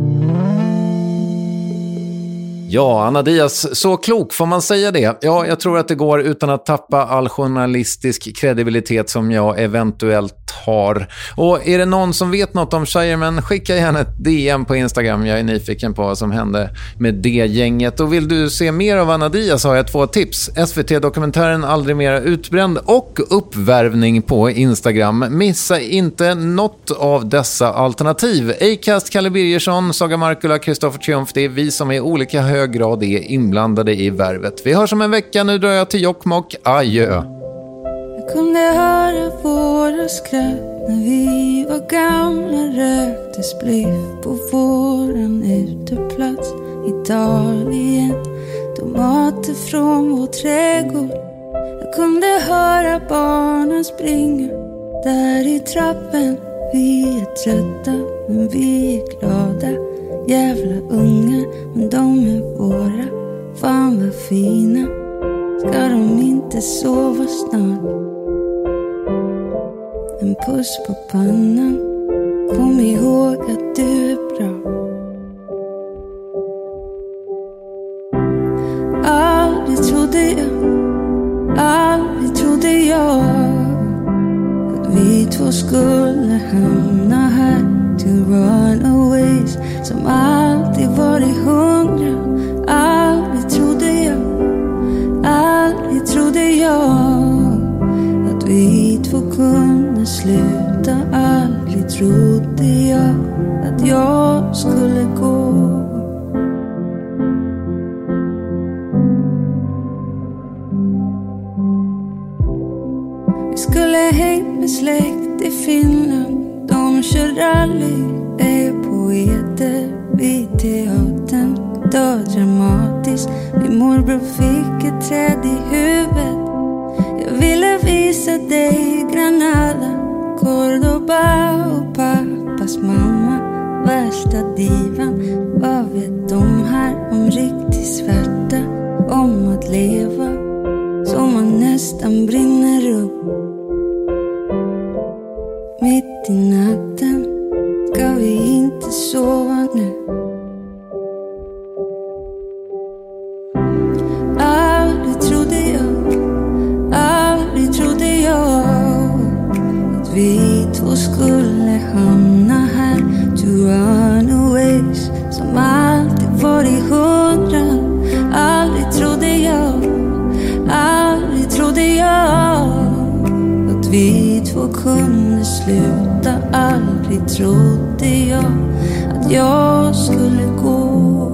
Ja, Anna Diaz, så klok, får man säga det? Ja, jag tror att det går utan att tappa all journalistisk kredibilitet som jag eventuellt har. Och är det någon som vet något om Shireman, skicka gärna ett DM på Instagram. Jag är nyfiken på vad som hände med det gänget. Och vill du se mer av Anna Diaz har jag 2 tips. SVT-dokumentären Aldrig mera utbränd och uppvärvning på Instagram. Missa inte något av dessa alternativ. Acast, Kalle Birgersson, Saga Markula, Kristoffer Triumf. Det är vi som är olika hög grad är inblandade i värvet. Vi hörs om en vecka. Nu drar jag till Jokkmokk. Adjö. Jag kunde höra våra skratt när vi var gamla, rökte spliff på våran uteplats. Italien, tomater från vår trädgård. Jag kunde höra barnen springa där i trappen. Vi är trötta men vi är glada. Jävla unga, men de är våra. Fan vad fina. Ska de inte sova snart? En puss på pannan. Kom ihåg att du är bra. Aldrig trodde jag att vi två skulle hamna här. To runaways som alltid varit 100. Aldrig trodde jag att vi två kunde sluta. Aldrig trodde jag att jag skulle gå. Vi skulle hängt med släkt i Finland. De kör rally teatern, då dramatiskt. Min morbror fick ett träd i huvudet. Jag ville visa dig Granada, Cordoba och pappas mamma, värsta divan. Vad vet de här om riktig svärta, om att leva så man nästan brinner upp. Mitt i natten ska vi inte sova nu. Aldrig trodde jag att vi två skulle hamna här. To runaways som alltid var i 100. Aldrig trodde jag att vi två kunde sluta. Aldrig trodde jag att jag skulle gå.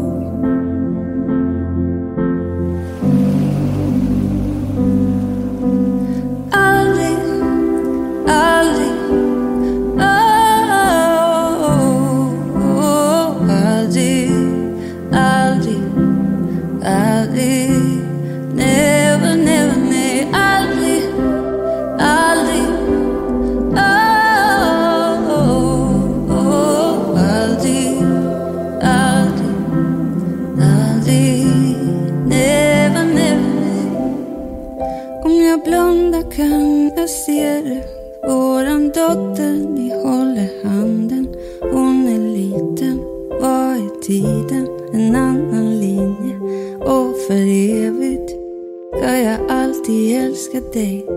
Kan jag se det? Våran dotter, ni håller handen. Hon är liten, vad är tiden? En annan linje. Och för evigt ska jag alltid älska dig.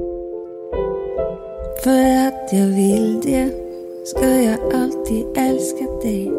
För att jag vill det ska jag alltid älska dig.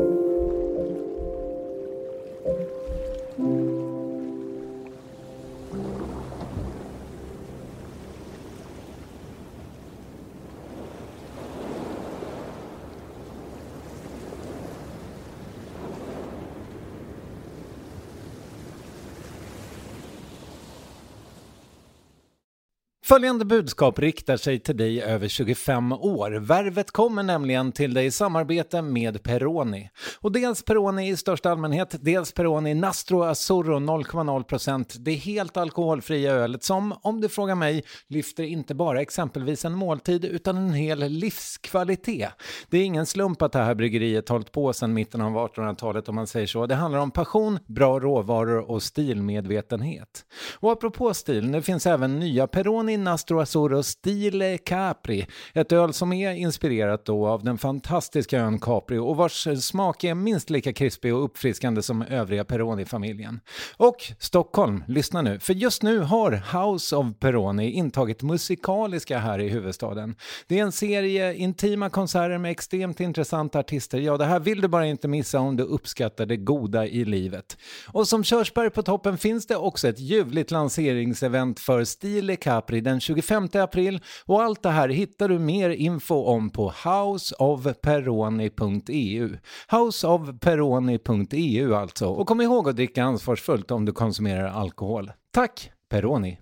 Följande budskap riktar sig till dig över 25 år. Värvet kommer nämligen till dig i samarbete med Peroni. Och dels Peroni i största allmänhet, dels Peroni Nastro Azzurro 0,0%. Det är helt alkoholfria ölet som, om du frågar mig, lyfter inte bara exempelvis en måltid utan en hel livskvalitet. Det är ingen slump att det här bryggeriet hållit på sedan mitten av 1800-talet om man säger så. Det handlar om passion, bra råvaror och stilmedvetenhet. Och apropå stil, det finns även nya Peroni Nastro Azzurro Stile Capri, ett öl som är inspirerat då av den fantastiska ön Capri och vars smak är minst lika krispig och uppfriskande som övriga Peroni-familjen. Och Stockholm, lyssna nu, för just nu har House of Peroni intagit musikaliska här i huvudstaden. Det är en serie intima konserter med extremt intressanta artister. Ja, det här vill du bara inte missa om du uppskattar det goda i livet. Och som körsbär på toppen finns det också ett ljuvligt lanseringsevent för Stile Capri den 25 april och allt det här hittar du mer info om på houseofperoni.eu. Houseofperoni.eu alltså. Och kom ihåg att dricka ansvarsfullt om du konsumerar alkohol. Tack, Peroni!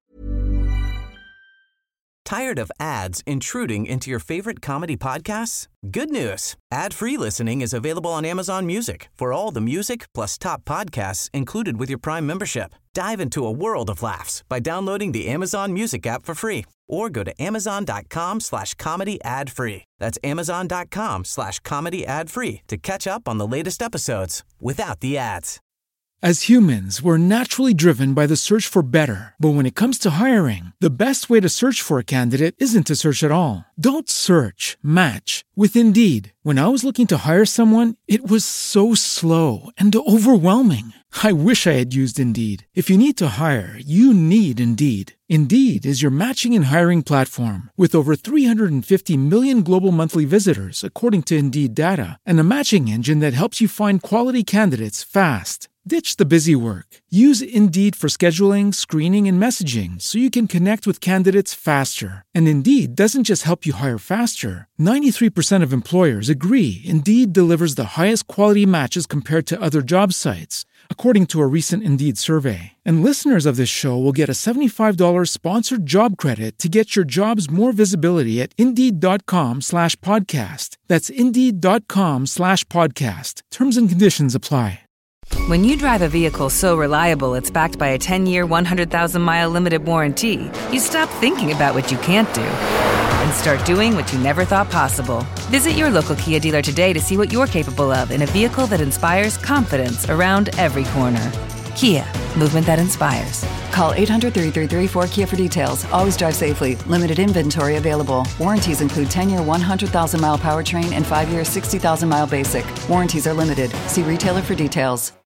Tired of ads intruding into your favorite comedy podcasts? Good news! Ad-free listening is available on Amazon Music for all the music plus top podcasts included with your Prime membership. Dive into a world of laughs by downloading the Amazon Music app for free or go to amazon.com/comedy ad-free. That's amazon.com/comedy ad-free to catch up on the latest episodes without the ads. As humans, we're naturally driven by the search for better. But when it comes to hiring, the best way to search for a candidate isn't to search at all. Don't search, match with Indeed. When I was looking to hire someone, it was so slow and overwhelming. I wish I had used Indeed. If you need to hire, you need Indeed. Indeed is your matching and hiring platform with over 350 million global monthly visitors, according to Indeed data, and a matching engine that helps you find quality candidates fast. Ditch the busy work. Use Indeed for scheduling, screening, and messaging so you can connect with candidates faster. And Indeed doesn't just help you hire faster. 93% of employers agree Indeed delivers the highest quality matches compared to other job sites, according to a recent Indeed survey. And listeners of this show will get a $75 sponsored job credit to get your jobs more visibility at Indeed.com/podcast. That's Indeed.com/podcast. Terms and conditions apply. When you drive a vehicle so reliable it's backed by a 10-year, 100,000-mile limited warranty, you stop thinking about what you can't do and start doing what you never thought possible. Visit your local Kia dealer today to see what you're capable of in a vehicle that inspires confidence around every corner. Kia, movement that inspires. Call 800-333-4KIA for details. Always drive safely. Limited inventory available. Warranties include 10-year 100,000-mile powertrain and 5-year 60,000-mile basic. Warranties are limited. See retailer for details.